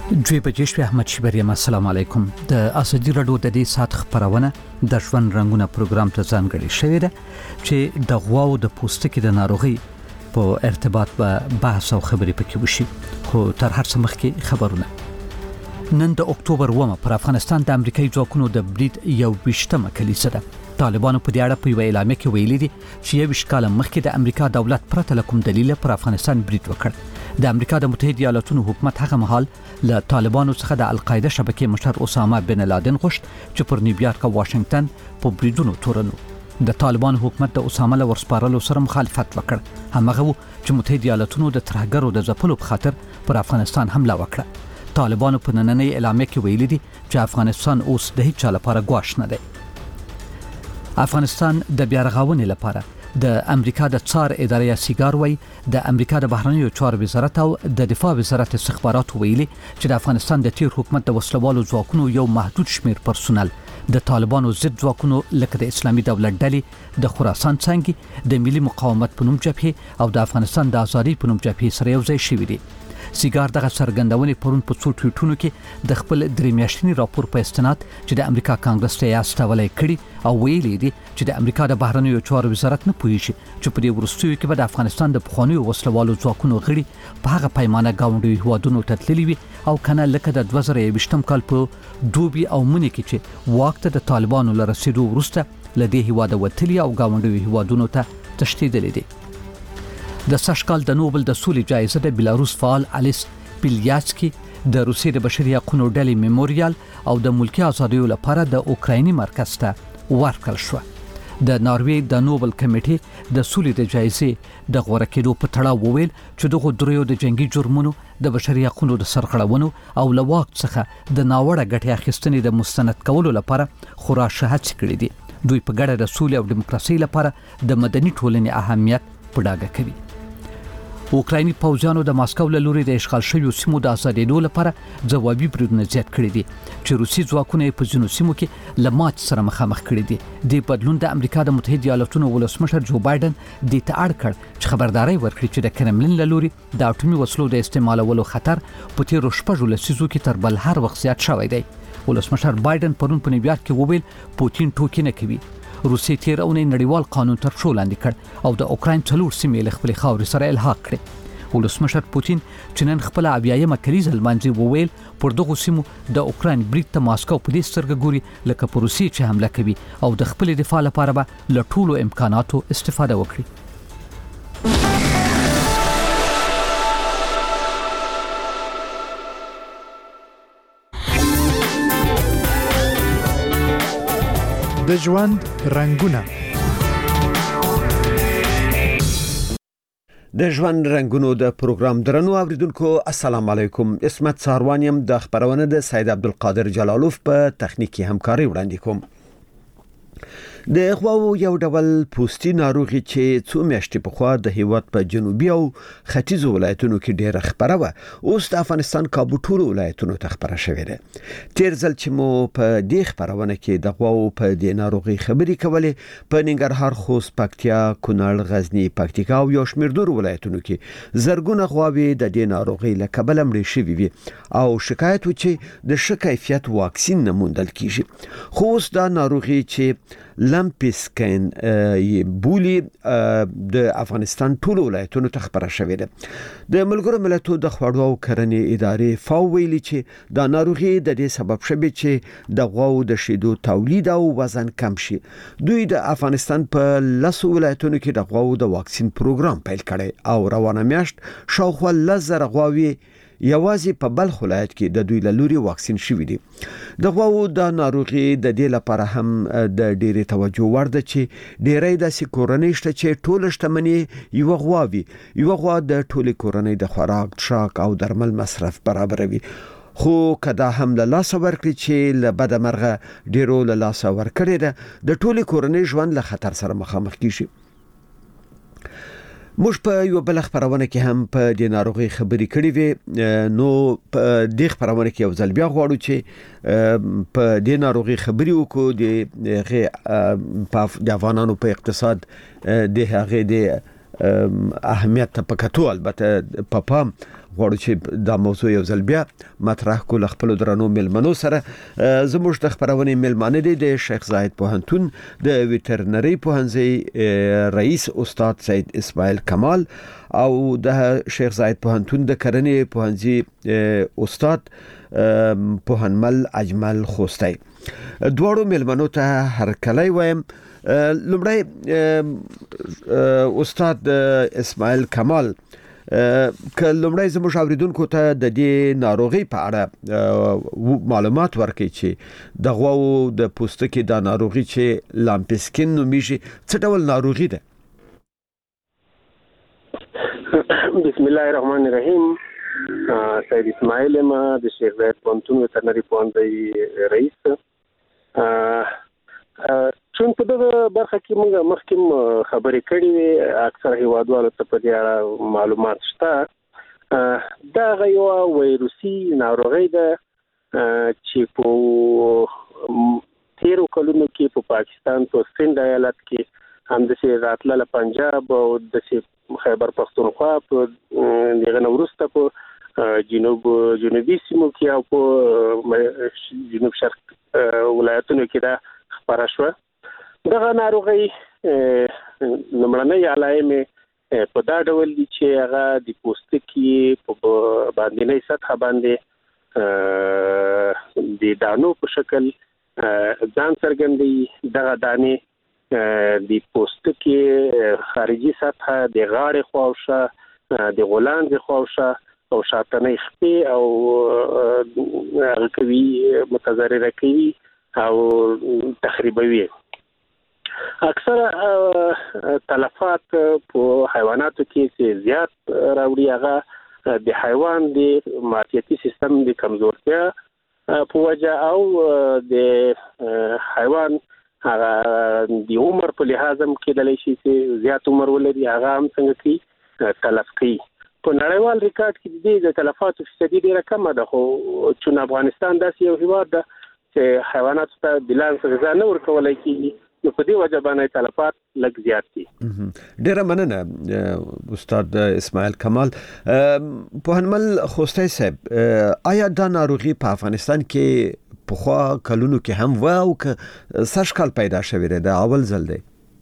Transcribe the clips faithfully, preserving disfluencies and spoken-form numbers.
دوی بجې شوې. احمد شیبریم، السلام علیکم. د اسدی رادیو د دې سات خبرونه د ژوند رنگونه پروګرام ته ځانګړي شوې ده چې د غواو د پوستکي د ناروغي په ارتباط به بحث او خبرې پکې وشي. خو تر هر څه مخکې خبرونه. نن د اکتوبر اوومه پر افغانستان د امریکایي ځواکونو د برید یو ویشتمه کلیسه ده. طالبانو په دې اړه په یوه اعلامیه کې ویلي دي چې یو ویشت کاله مخکې د امریکا دولت پرته له کوم دلیل پر افغانستان برید وکړ. د امریکا د متحده ایالاتونو حکومت هغه مهال له طالبانو څخه د القاعده شبکې مشر اسامه بن لادن غوښت چې پر نیویارک او واشنگټن په بریدونو تورنو. د طالبانو حکومت د اسامه له ورسپارلو سره مخالفت وکړ. همغه و چې متحده ایالاتونو د ترهګرو د ځپلو په خاطر پر افغانستان حمله وکړه. طالبانو په نننۍ اعلامیه کې ویلي دي چې افغانستان اوس د هیڅ چا لپاره ګواښ نه دی. افغانستان د بیارغاونې لپاره د امریکا د څار ادارې سیګار وای د امریکا د بهرنیو چارو وزارت او د دفاع وزارت استخبارات ویلي چې د افغانستان د تیر حکومت د وسلوالو ځواکونو یو محدود شمیر پرسونل د طالبانو ضد ځواکونو لکه د اسلامي دولت ډلې د خراسان څنګه د ملي مقاومت په نوم جبهه او د افغانستان د ازادي په نوم جبهه سره یو ځای شوي دي. سیګار دغه څرګندونې پرون په څو ټویټونو کې د خپل درې میاشتني راپور په استناد چې د امریکا کانګرس ته استولای کړي او ویلي دي چې د امریکا د بهرنیو چارو وزارت نه پوهیږي چې په دې ورستیو کې به د افغانستان د پخوانیو وسلوالو ځواکونو غړي په هغه پیمانه گاونډي هوادونو ته تللي وي او کنه لکه د دوه زره یوویشتم کال په دوبي او منی کې چې واک ته د طالبانو له رسیدو وروسته له دې هواده وتلي او گاونډي هوادونو ته تشدیدلې دي. د سشکال د نوبل د سولې جایزه د بلاروس فعال الیس بیلیاتسکی د روسیې د بشري حقوقو ډلې میموریال او د ملکي ازادیو لپاره د اوکرایني مرکز ته ورکړل شو. د ناروې د نوبل کمیټې د سولې د جایزې د غوړه کېدو په تړاو وویل چې دغه دریو د جنگي جرمونو د بشري حقوقو د سرغړونو او لواک څخه د ناوړه ګټې اخیستنې د مستند کولو لپاره خورا شهادت کړي دي. دوی په ګډه د سولې او دیموکراسي لپاره د مدني ټولنې اهمیت په ډاګه کوي. اوکرایني پوځیانو د ماسکو له لوري د اشغال شویو سیمو د ازادېدو لپاره ځوابي بریدونه زیات کړي دي چې روسي ځواکونه په ځینو سیمو کې له مات سره مخامخ کړي دي. د بدلون د امریکا د متحده ایالاتونو ولسمشر جو بایدن د تاړ کړ چې خبرداري ورکړي چې د کرملین له لوري د اټومي وسلو د استعمالولو خطر په تیر شپږو لسیزو کې تر بل هر وخت زیات شوی دی. ولسمشر بایدن پرون په نیویارک کې وویل پوتین ټوکی نه کوي. روسي تیر اونۍ نړیوال قانون تر شو لاندې کړ او د اوکراین څلور سیمې له خپلې خاورې سره الحاق کړې. ولسمشر پوتین چې نن خپل اویایمه کلیزه لمانځي وویل پر دغه سیمو د اوکراین برید ته ماسکو په دې سترګه ګوري لکه په روسي چې حمله کوي او د خپل دفاع لپاره به له ټولو امکاناتو استفاده وکړي. د ژوند رنگونه د ژوند رنگونو د پروګرام درنو اوریدونکو السلام علیکم. اسمت ساروانیم د خبرونه د سید عبدالقادر جلالوف په تخنیکی همکاري وړاندې کوم. د غواو یو ډول پوستي ناروغي چې څو میاشتې پخوا د هیواد په جنوبي او ختیځو ولایتونو کې ډېره خپره وه، اوس د افغانستان کابو ټولو ولایتونو ته خپره شوې ده. تیر ځل چې مو په دې خپرونه کې د غواو په دې ناروغي خبرې کولې په ننګرهار، خوست، پکتیا، کونړ، غزنی، پکتیکا او یو شمېر نورو ولایتونو کې زرګونه غواوې د دې ناروغي له کبله مړې شوې وي او شکایت و چې د ښه کیفیت واکسین نه موندل کیږي. خو اوس دا ناروغي چې لمپسکن بولی د افغانستان ټولو ولایتونو ته خپره شوې ده. د ملګرو ملتونو د خوړو او کرنې ادارې فاو ویلي چې دا ناروغي د دې سبب شوی چې د غواو د شیدو تولید او وزن کم شي. دوی د افغانستان په لسو ولایتونو کې د غواو د واکسین پروګرام پیل کړی او روانه میاشت شاوخوا لس زره غواوې یوازې په بلخ ولایت کې د دوی له لوري واکسین شوي دي. د غواو د ناروغي د دې لپاره هم د ډېرې توجه وړ ده چې ډېری داسې کورنۍ شته چې ټوله شتمني یوه غوا وي. یوه غوا د ټولې کورنۍ د خوراک، څښاک او درمل مصرف برابروي. خو کدا هم له لاسه ورکړي چې له بده مرغه ډېرو له لاسه ورکړې ده، د ټولې کورنۍ ژوند له خطر سره مخامخ کیږي. موږ په یو بل خبرونه کې هم په دې ناروغي خبرې کړې وې. نو په دې خبرونه کې یو ځل بیا غواړو چې په دې ناروغي خبرې وکړو د هغه په د افغانانو په اقتصاد د هغه د اهمیت په کتو البته په پام غواړو چې دا موضوع یو ځل بیا مطرح کول خپل درنو ملمنو سره. زموږ د خبرونې ملمانه دي د شیخ زاید پوهنتون د ویټرنری پوهنځي رئیس استاد سید اسماعیل کمال او د شیخ زاید پوهنتون د کرنې پوهنځي استاد پوهنمل اجمل خوستی. دوړو ملمنو ته هر کله وایم. لومړی استاد اسماعیل کمال که لومړی زموږ اوریدونکو ته د دې ناروغي په اړه معلومات ورکړي چې د غواو د پوستکي د ناروغي چې لامپسکین نومیږي څه ډول ناروغي ده؟ بسم الله الرحمن الرحیم. سید اسماعیل ما د شیخ زاید پوهنتون ویټرنری پوهنځي رئیس. چون په دغه برخه کې موږ مخکې خبرې کړې وي، اکثر هیوادوالو ته په دې اړه معلومات شته. دا یو ویروسي ناروغي ده چې په تیرو کلونو کې په پاکستان په سند ایالت کې هم د سي راتلل پنجاب او د سي خیبر پختونخوا په دغه نورسته په جنوب جنوبي سیمو کې او په جنوب شرق ولایتونو کې دا خبره شوه. دغه ناروغي لومړنۍ علائم په دا ډول دي چې هغه د پوستکي په باندنۍ سطح باندې د دانو په شکل ځان څرګندوي. دغه دانې د پوستکي خارجي سطح د غاړې خواوشا د غولانځ خواوشا او شاتنۍ خپې او هغه کوي متضرره کوي او تخریبوي. اکثر تلفات په حیواناتو کې چې زیات راوړي هغه د حیوان د معافیتي سیستم د کمزورتیا په وجه او د حیوان هغه د عمر په لحاظ هم کېدلی شي چې زیات عمر ولري، هغه هم څنګه کوي تلف کوي. په نړیوال ریکارډ کې د دې تلفاتو فیصدي ډیره کمه ده، خو چون افغانستان داسې یو هیواد ده چې حیواناتو ته بلانس غذا نه ورکولی کېږي، نو په دې وجه باندې تلفات لږ زیات دي. ډیره مننه استاد اسماعیل کمال. پوهنمل خوستی صاحب، آیا دا ناروغي په افغانستان کې پخوا کلونو کې هم و او که سږ کال پیدا شوې ده، اول ځل دی؟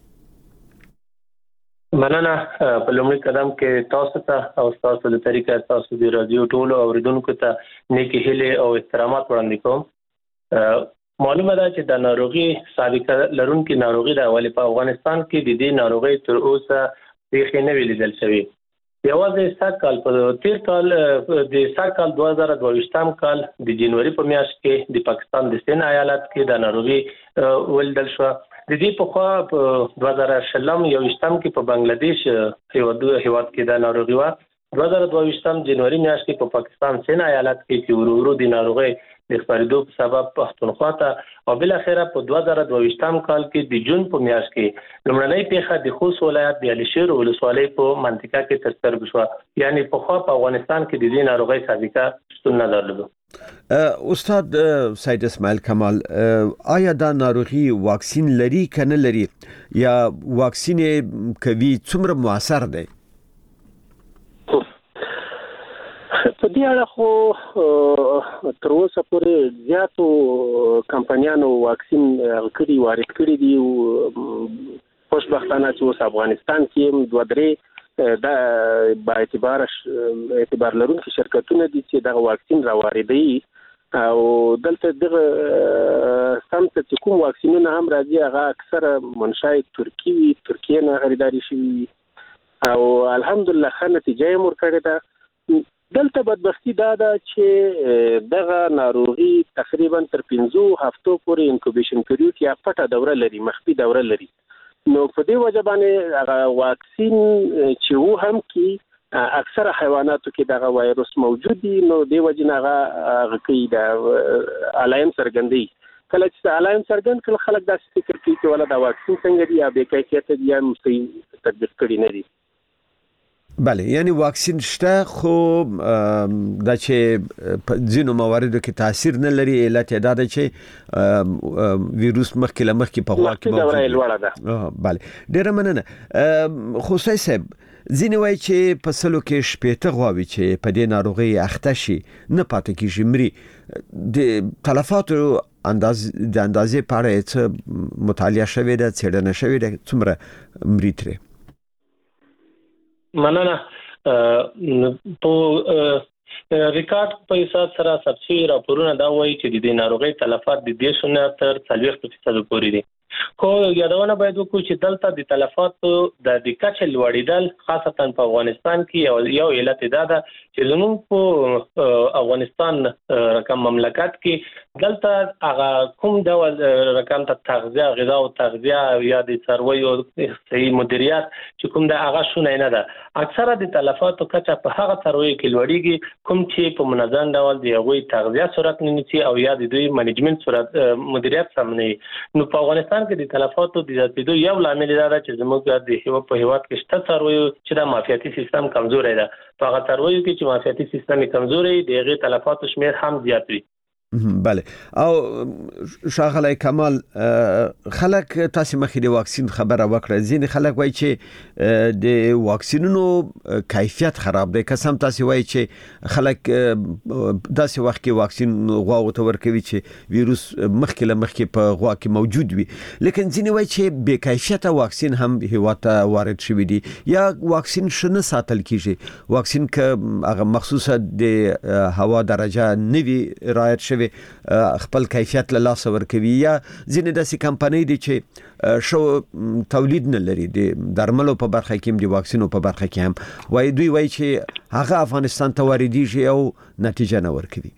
مننه. په لومړي قدم کې تاسو ته او تاسو د طریقې تاسو د رادیو ټولو اوریدونکو ته نیکی هیله او احترامات وړاندې کوم. معلومه ده چې د ناروغي سابقه لرونکي ناروغي د اولی په افغانستان کې د دې ناروغي تر اوسه پیښې نه ویل لیدل شوی. یوازې سږ کال په تیر کال د سږ کال دوه زره دوه ویشتم کال د جنوري په میاشت کې د پاکستان د سند ایالت کې د ناروغي ولیدل شو. د دې په خوا په دوه زره شلم یو ویشتم کې په بنگلاديش هیواد هیواد کې د ناروغي و. دوه زره دوه ویشتم جنوري میاشت کې په پاکستان سند ایالت کې چې ورو ورو د ناروغي د خپرېدو په سبب پښتونخوا ته او بل اخره په دوه زره دوه ویشتم کال کې د جون په میاشت کې لومړنۍ پیښه د خوست ولایت د علشیر ولسوالۍ په منطقه کې ترسره شوه. یعنی په خوا په افغانستان کې د دې ناروغي سابقه شتون نه درلود. استاد سید اسماعیل کمال، آیا دا ناروغي واکسین لري کنه لري یا واکسین کوي څومره موثر دی؟ په دې اړه خو تر اوسه پورې زیاتو کمپنیانو واکسین کړي وارد کړي دي. خوشبختانه چې اوس افغانستان کې دوه درې دا با اعتبار اعتبار لرونکي شرکتونه دي چې دا واکسین را واردوي او دلته دغه سمت چې کوم واکسینونه هم راځي هغه اکثره منشأ ترکی وي، ترکیه نه خریداري شوي او الحمدلله ښه نتیجه یې ورکړې ده. دلته بدبختی دا ده چې دغه ناروغي تقریبا تر پنځو هفتو پورې انکوبیشن پیریود یا پټه دوره لري، مخفي دوره لري. نو په دې وجه باندې هغه واکسین چې وو هم کې اکثره حیواناتو کې دغه وایروس موجود دي، نو دې وجه نه هغه کوي د علائم څرګندوي. کله چې علائم څرګند کړي خلک داسې فکر کوي چې ولا دا واکسین څنګه دی یا بې کیفیته دی یا صحیح تطبیق کړي نه دي. بله، یعنی واکسین شته خو دا چې ځینو مواردو کې تاثیر نه لري، علت دا ده چې ویروس مخکې له مخکې په خوا کې موجود دی. بله، ډیره مننه. خوستی صاحب، ځینې وایي چې په سلو کې شپېته غواوې چې په دې ناروغي اخته شي نه پاتې کېږي مري د تلفاتو انداز د اندازې په اړه څه مطالعه شوې ده څېړنه شوې ده څومره مري ترې مننه په ریکارډ په حساب سره سبسي راپورونه دا وایي چې د ناروغي تلفات د دې شنه تر څلوېښت فیصد پورې دي خو یادونه باید وکړو چې دلته د تلفاتو د د کچې لوړېدل خاصتا په افغانستان کې یو علت دا ده چې زموږ په افغانستان رقم مملکت کې دلته هغه کوم ډول رقم ته تغذیه غذا او تغذیه یا د څارویو صحي مدیریت چې کوم د هغه شونه نه ده اکثره د تلفاتو کچه په هغه څارویو کې لوړېږي کوم چې په منظم ډول د هغوی تغذیه صورت نه نیسي او یا د دوی منیجمنت صورت مدیریت سم نه نو په افغانستان کې د تلفاتو د زیاتېدو یو لامل دا ده چې زموږ د هیواد په هیواد کې شته څارویو چې د معافیتي سیستم کمزوري ده په هغه څارویو کې چې معافیتي سیستم کمزوري دی هغه تلفاتو شمیر هم زیات وي بله او شاغلی کمال خلک تاسو مخې د واکسین خبره وکړه ځینې خلک وایي چې د واکسینونو کیفیت خراب دی قسم تاسو وایي چې خلک داسې وخت کې واکسین غواو ته ورکوي چې ویروس مخکې له مخکې په غوا کې موجود وي لیکن ځینې وایي چې بې کیفیته واکسین هم هیواد ته وارد شوی دی یا واکسین شنه ساتل کیږي واکسین که هغه مخصوصه د هوا درجه نوي رعایت شوی خپل کیفیت له لاس ورکوي یا ځینې داسې کمپنۍ دي چې شو تولید نه لري د درملو په برخه کې هم د واکسینو په برخه کې هم وایي دوی وایي چې هغه افغانستان ته واردېږي او نتیجه نه ورکوي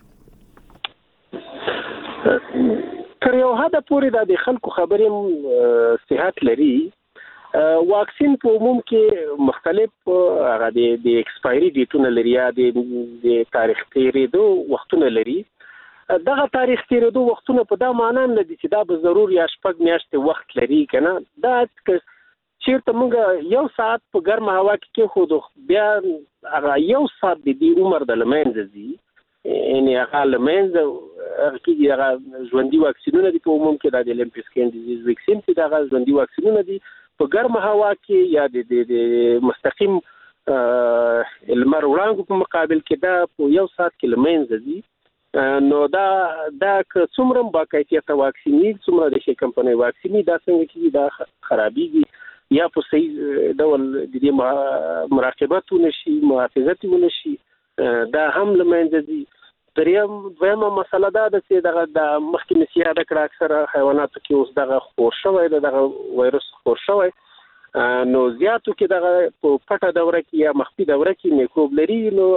تر یو حده پورې د خلکو خبرې صحت لري واکسین په عموم کې مختلف هغه د ایکسپایری ډیټونه لري یا د تاریخ تیریدو وختونه لري دغه تاریخ تیریدو وختونه په دا معنی نه دي چې دا به ضرور یا شپږ میاشتې وخت لري کنه دا چیرته موږ یو ساعت په ګرمه هوا کې خو بیا هغه یو ساعت د دې عمر د لمنځه دي یعنی هغه لمنځه کې هغه ژوندۍ واکسینونه دي په عموم کې د الیمپیسکین ډیزیز واکسین چې دا ژوندۍ واکسینونه دي په ګرمه هوا کې یا د مستقیم المر وړانګو په مقابل کې دا په یو ساعت کې لمنځه دي نو دا دا که څومره با کیفیت واکسینی څومره د شي کمپنۍ واکسینی دا څنګه کې دا خرابېږي یا په صحیح ډول د دې مراقبت ونشي محافظت ونشي دا هم لمنځه دي دریم دویمه مسله دا ده چې دغه د مخکې نسیه د کړه اکثره حیواناتو کې اوس دغه خور شوی دغه وایرس خور شوی نو زیاتو کې دغه په پټه دوره کې یا مخفي دوره کې میکروب لري نو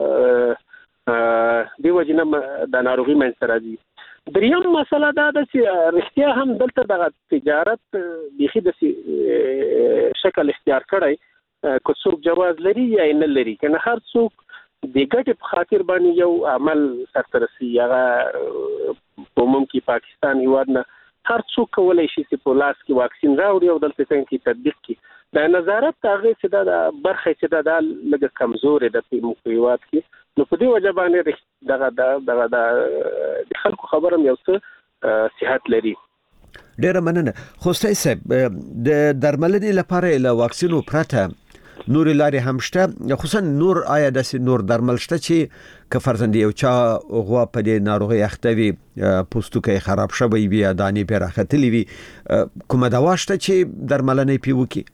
دی وجنه د ناروغي منځ راځي دریم مسله دا ده چې رښتیا هم دلته د تجارت بيخي د شکل اختیار کړی که څوک جواز لري یا نه لري کنه هر څوک د ګټې په خاطر باندې یو عمل سرته رسي هغه په ممکن پاکستان هیواد نه هر څوک کولای شي چې په لاس کې واکسین راوړي او دلته څنګه تطبیق کړي د نظارت هغه چې دا برخه چې دا لږه کمزورې ده په مخیوات کې نو په دې وجه باندې دغه دغه د خلکو خبره یو څه صحت لري ډیره مننه خو صاحب د درملنې لپاره له واکسینو پرته نور لارې هم شته خصوصا نور آیا د نور درمل شته چې که فرضاً یو چا غوا په دې ناروغي اخته وي پوستکی خراب شوی وي یا دانې په راختلی وي کومه دوا شته چې درملنې پی وکي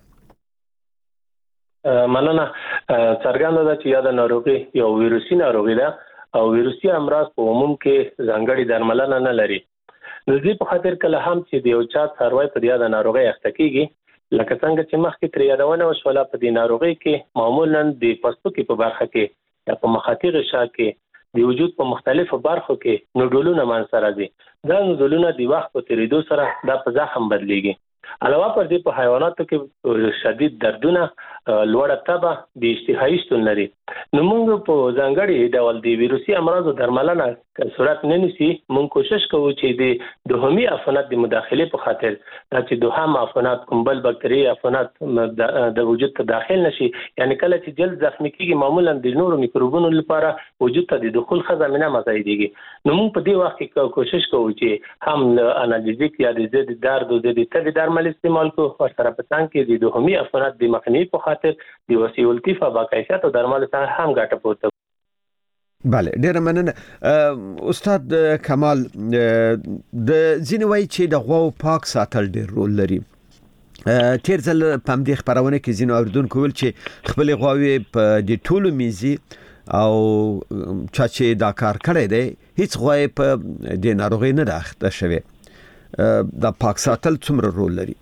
مننه څرګنده ده چې یا د ناروغي یو ویروسي ناروغي ده او ویروسي امراض په عموم کې ځانګړي درملنه نه لري د دې په خاطر کله هم چې د یو چا څاروي په دې د ناروغي اخته کیږي لکه څنګه چې مخکې تر یادونه وشوله په دې ناروغي کې معمولاً د پوستکي په برخه کې یا په مخاطي غشا کې د وجود په مختلفو برخو کې نوډولونه منځته راځي دا نوډولونه د وخت په تیریدو سره دا په زخم بدلیږي علاوه پر دې په حیواناتو کې شدید دردونه لوړه تبه د اشتهایی شتون لري نو موږ په ځانګړي ډول د ویروسي امراضو درملنه صورت نه نیسي موږ کوشش کوو چې د دوهمي عفونت د مداخله په خاطر چې دوهم عفونت کوم بل باکتری عفونت د وجود ته داخل نشي یعنی کله چې جلد زخمی کیږي معمولا د نورو میکروبونو لپاره وجود ته د دخول خزانه مزایديږي نو موږ په دې وخت کې کوشش کوو چې هم انالجیک یا د درد او د تبې درمل عمل استعمال کو او سره په څنګ کې د دوهمي عفونت د مخنیوي په خاطر د وسیله لطیفه با کیفیت درمل ته هم ګټه پورته. بله ډیره مننه استاد کمال. د ځینې وایي چې د غواو پاک ساتل ډیر رول لري. تیر ځل په همدې خبرونه کې ځینو اوریدونکو ویل چې خپل غواوې په د ټولو میزي او چا چې دا کار کړی دی هیڅ غواوې په د ناروغۍ نه راخته شوی. دا پاک ساتل څومره رول لري؟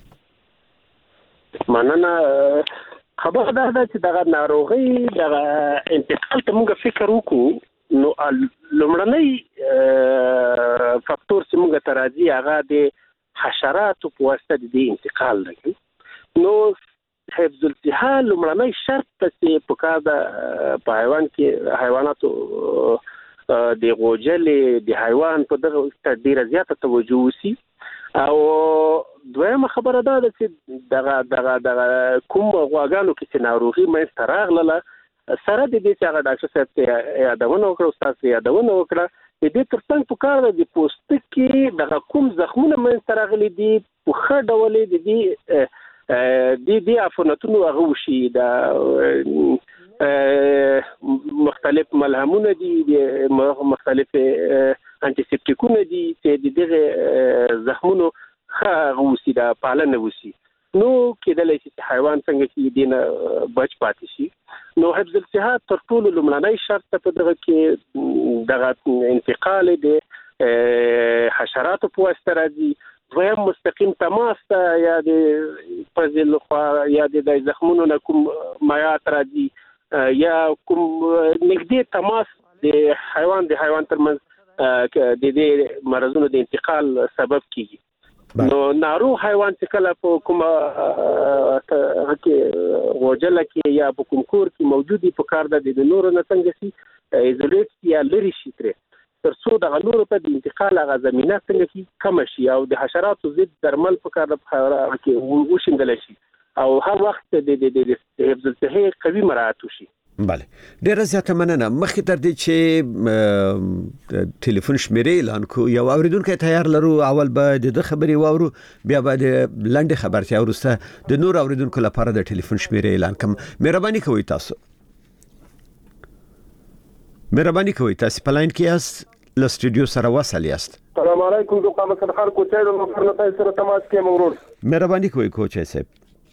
مننه. خبر دا ده چې دغه ناروغي دغه انتقال ته موږ فکر وکړو نو لومړنی فاکتور چې موږ ته راځي هغه د حشراتو په واسطه د انتقال دی. نو حفظ الصحه لومړنی شرط چې په کار د په حیوان کې حیواناتو د غوجلې د حیوان په دغه ډیره زیاته توجه وسی. او دویمه خبره ده چې دغه دغه دغه کوم غواګانو کې چې ناروغي مې تراغله سره د دې چې هغه ډاکټر صاحب ته یادونه وکړه، استاد ته یادونه وکړه، د دې ترڅنګ په کار د پوستکي دغه کوم زخمونه مې تراغلي دي په خړ ډول د دې د دې عفونتونو هغه وشي د مختلف ملهمونه دي، مختلف انټيسپټیکونه دي چې د دغه زخمونو هغه وسی د پالنه وسی. نو کېدلای شي چې حیوان څنګه چې دینه بچ پاتې شي. نو حفظ الصحه تر ټولو لومړنی شرط په دغه کې دغه انتقال د حشراتو په واسطه راځي. دویم مستقیم تماس ته یا د پزل خو یا د زخمونو نه کوم مایات راځي یا کوم نږدې تماس د حیوان د حیوان ترمنځ د دې مرزونو د انتقال سبب کیږي. نو ناروغ حیوان چې کله په کومه کې غوجله کې یا په کوم کور کې موجودي په کار د نورو نه څنګه سي ایزولیټ یا لری شي تر ترڅو د نورو ته د انتقال غو زمينه څنګه کی کم شي او د حشراتو ضد درمل په کار کې وشندل شي او هر وخت د حفظ الصحه قوي مراعات وشي. بله ډیره زیاته مننه. مخکې تر دې چې ټلیفون شمیرې اعلان کو یو اوریدونکو تیار لرو، اول به د خبري واورو بیا به د لنډ خبرتیا ورسته د نور اوریدونکو لپاره د ټلیفون شمیرې اعلان کوم. مهرباني کوئ تاسو مهرباني کوئ تاسو په لاین کې یاست له سټوډیو سره وصل یاست. السلام علیکم د قامت خان کوچې د مفرنه سره تماس کې مرور. مهرباني کوئ کوچې صاحب.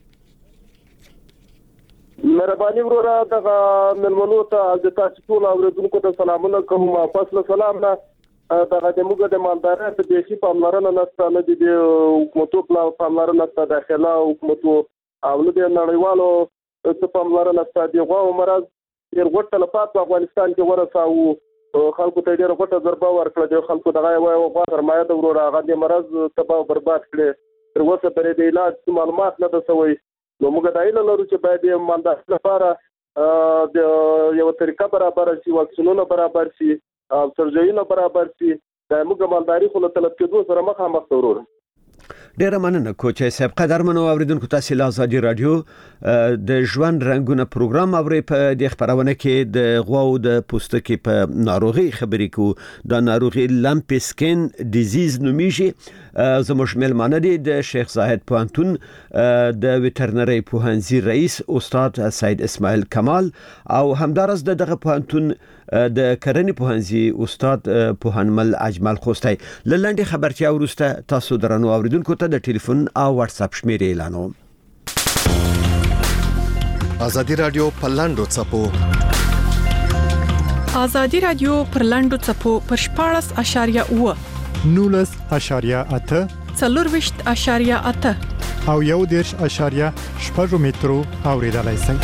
مهرباني وروره دغه ملمنو ته د تاسو ټول اوریدونکو ته سلامونه کوم. فاصله سلام نه دغه د موږ د مالدارۍ په دیشي پاملرنه نشته، نه د حکومتو په پاملرنه نشته، داخله حکومتو او نه د نړیوالو څه پاملرنه نشته. د غواو مرض ډېر غټه لپاره په افغانستان کې ورساو، خلکو ته ډېر غټه ضربه ورکړه. د خلکو دغه یو غوا سرمایه د وروره هغه د مرض تباہ برباد کړي. تر اوسه پرې د علاج معلومات نه ده سوی. نو موږ دا ایله لرو چې باید د مالدارۍ لپاره د یو طریقه برابر شي، واکسینونه برابر شي، سرجریونه برابر شي. د موږ مالداري خو له طلب کېدو سره مخامخ ضرور. ډیره مننه کوچې صاحب. قدرمنو اوریدونکو تاسو له ازادي رادیو د ژوند رنگونه پروګرام اوري. په دې خبرونه کې د غواو د پوستکي په ناروغي خبرې کو. د ناروغي لمپ سکین ډیزیز نومیږي. زموږ ملمانه دي د شیخ زاهد پوهنتون د ویټرنری پوهنځي رئیس استاد سید اسماعیل کمال او همدارس دغه پوهنتون د کرنې پوهنځي استاد پوهنمل اجمل خوستای. لنډه خبرتیا ورسته تاسو درنو اوریدونکو ته د ټلیفون او واتس اپ شمیرې اعلانوم. ازادي رادیو پلاندو چپو ازادي رادیو پرلاندو چپو پر شپاړس اشاریه اوه نولس اشاریه اته څلورويشت اشاریه اته او یو دیرش اشاریه شپږ مترو اوریدلای شئ.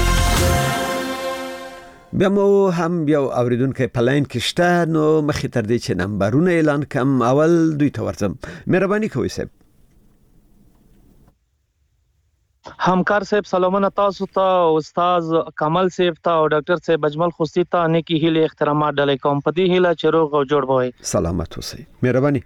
بیا مو هم یو اوریدونکو په لاین کې شته، نو مخې تر دې چې نمبرونه اعلان کم اول دوی ته ورځم. مهرباني کوئ صاحب. همکار صاحب سلامونه تاسو ته، استاد کمال صاحب ته او ډاکټر صاحب اجمل خوستی ته نیکی هیله احترامات ډلې کوم. په دې هیله چې روغ او جوړ وای. سلامت اوسئ. مهرباني.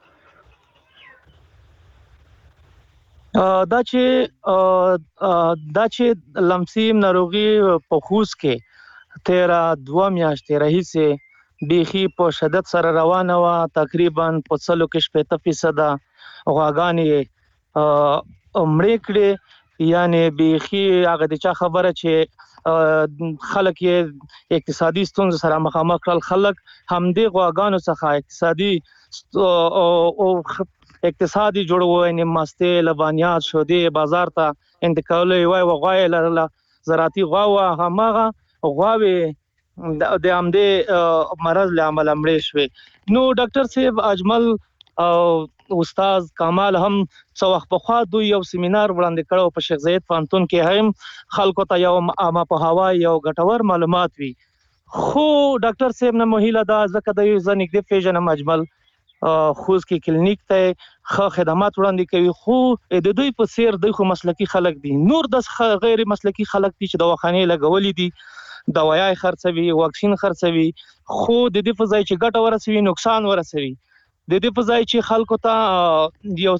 دا چې دا چې لمسیم ناروغي په خوست کې تیرا دوه میاشتې راهیسې بیخي په شدت سره روانه و. تقریبا په څلو کې شپږ فیصد غواګانې مړې کړې یعنی بیخي هغه د چا خبره چې خلک یې اقتصادي ستونزو سره مخامخ کړل خلک همدې غواګانو څخه اقتصادي او اقتصادي جوړول یعنی ماسته لبانیات شودې بازار ته انتقال وای وغوای لرله زراعتي غوا همغه غواوي د همدې مرض له امله مړې شوې نو ډاکټر صاحب اجمل او استاد کمال هم څو وخت په خوا دوی یو سیمینار وړاندې کړو په شیخ زاید پوهنتون کې هم خلکو ته یو عامه په هوا یو ګټور معلومات وي خو ډاکټر صاحب نه مهیله دا ځکه د یو ځنګ د پیژنم اجمل خوز کې کلینیک ته خو خدمات وړاندې کوي خو د دوی په سیر دوی خو مسلکی خلک دي نور د غیر مسلکی خلک دي چې دواخانه لګولې دي دوايي خرڅوي واکسین خرڅوي خو د دې په ځای چې ګټه ورسوي نقصان ورسوي د دې په ځای چې خلکو ته یو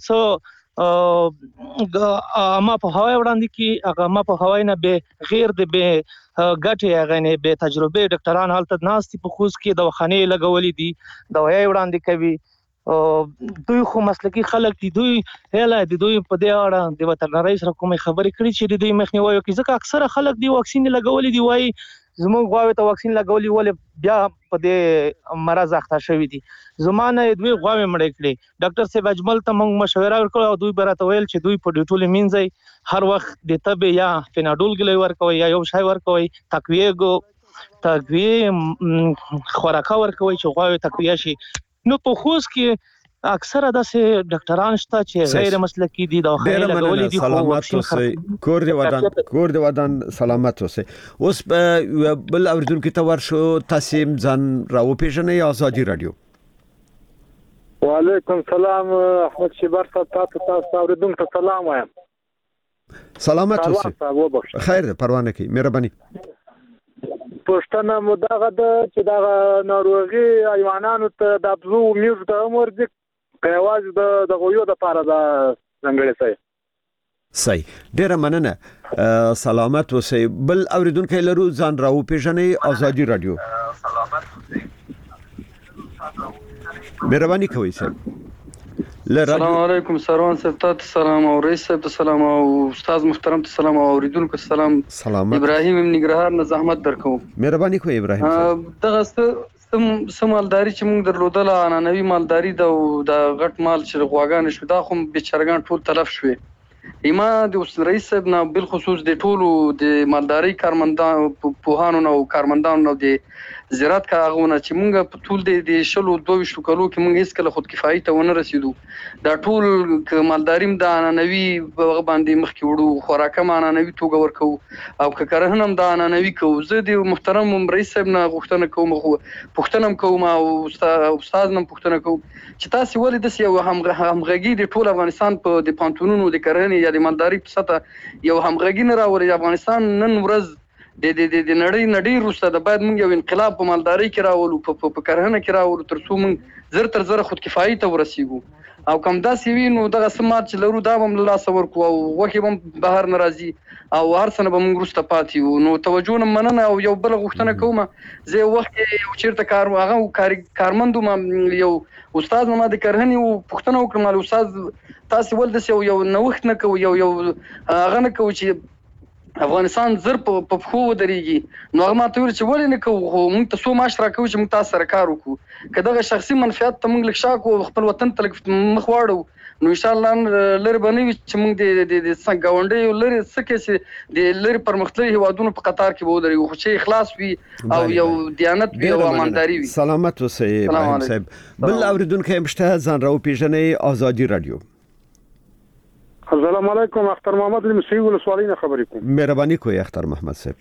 څه اما په هواي وړاندې کې هغه ما په هواي نه به غیر د به ګټي هغه نه به تجربه ډاکټران حالت ناستي په خوز کې دواخانه لګولې دي دوايي وړاندې کوي دوی خو مسلکی خلک دي دوی هله د دوی په دې اړه د وترنرۍ سره کومې خبرې کړې چې د دوی مخنیوي کوي ځکه اکثره خلک دی واکسین لګولې دی وای زموږ غواوي ته واکسین لګولې ولې بیا په دې مرز اخته شوی دي زمانه دوی غواوي مړې کړې ډاکټر صاحب اجمل ته موږ مشوره ورکړو او دوی برته ویل چې دوی په ډیټول مینځي هر وخت د تب یا فیناډول ګلې ورکوي یا یو شای ورکوي تقویه ګو تقویه خوراکه ورکوي چې غواوي تقویه شي نو په خوز کې اکثره داسې ډاکټران شته چې غیر مسلکی دي د خیر لګولې دي خو واکسین کور دی ودان کور دی ودان سلامت اوسه اوس بل اوریدونکو ته ورشو تاسو ځان راو پیژنې آزادي رادیو وعلیکم سلام احمد شبر صاحب تاسو اوریدونکو ته سلام وایم سلامت اوسه خیر ده پروا نه کی مهرباني پښتنه مدغه د چې دا ناروغي حیوانانو ته د ابزو میوز د عمر د پیواز د د غویو د پاره د څنګه سي سي ډیره مننه سلامت اوسئ بل اوریدونکو لرو ځان راو پیژنې آزادي رادیو مهرباني کوئ سر السلام علیکم سروان صاحب ته سلام او رئیس صاحب ته سلام او استاد محترم ته سلام او اوریدونکو سلام سلام ابراهیم نګرهار نه زحمت درکوم مهرباني کوئ ابراهیم دغه سم سمالداري چې موږ درلودل انانوي مالداري د غټ مال چې غواګان شو دا خو بچرګان ټول تلف شوې ایما د رئیس صاحب نه بل خصوص د ټولو د مالداري کارمندان پوهانو او کارمندانو نو د زراعت کارونه چې موږ په ټول د شلو دوه شلو کلو کې موږ هیڅ کله خود کفایي ته ونه رسیدو دا ټول مالداریم د انانوي باندې مخ کې وړو خوراکه مانانوي توګه ورکو او که کرهنم د انانوي کو زه د محترم رئیس صاحب نه غوښتنه کوم خو پښتنم کوم او استاد نن پښتنه کوم چې تاسو ولې د یو همغږي د ټول افغانستان په د پانتونونو د کرهنې یا د مالداري په سطح یو همغږي نه راوړي افغانستان نن ورځ د د د نړۍ نړۍ روسته د باید موږ یو انقلاب په مالداري کې راولو په کرهنه کې راولو تر څو موږ زر تر زر خود کفایي ته ورسیږو او کوم داسې وي نو دغه سمات چې لرو دا هم له لاسه ورکو او وخت هم بهر ناراضي او هر څنګه به موږ روسته پاتې وو نو توجه نه مننه او یو بل غوښتنه کوم زه وخت یو چیرته کار هغه کارمندو یو استاد ما د کرهنې او پښتنه وکړم له استاد تاسو ول د یو نوښت نه کوي یو یو هغه نه کوي چې افغانستان زر په خو دريږي نو هغه ماته ویل چې ولې نه کوو موږ ته سو معاش راکوي چې موږ تاسو سره کار وکړو کله شخصي منفعت ته موږ لښا کو خپل وطن ته مخ واړو نو ان شاء الله لری بنوي چې موږ د د څنګه لری سکه چې د لری پرمختللي هوادونو په قطار کې به دريږي خو چې اخلاص وي او یو دیانت وي او امانداري وي سلامت اوسئ ابراهیم صاحب بل اوریدونکو مشته ځان راو پیژنې آزادي رادیو السلام علیکم اختر محمد المسیح ولسوالۍ نه خبرې کوم مهرباني کوئ اختر محمد صاحب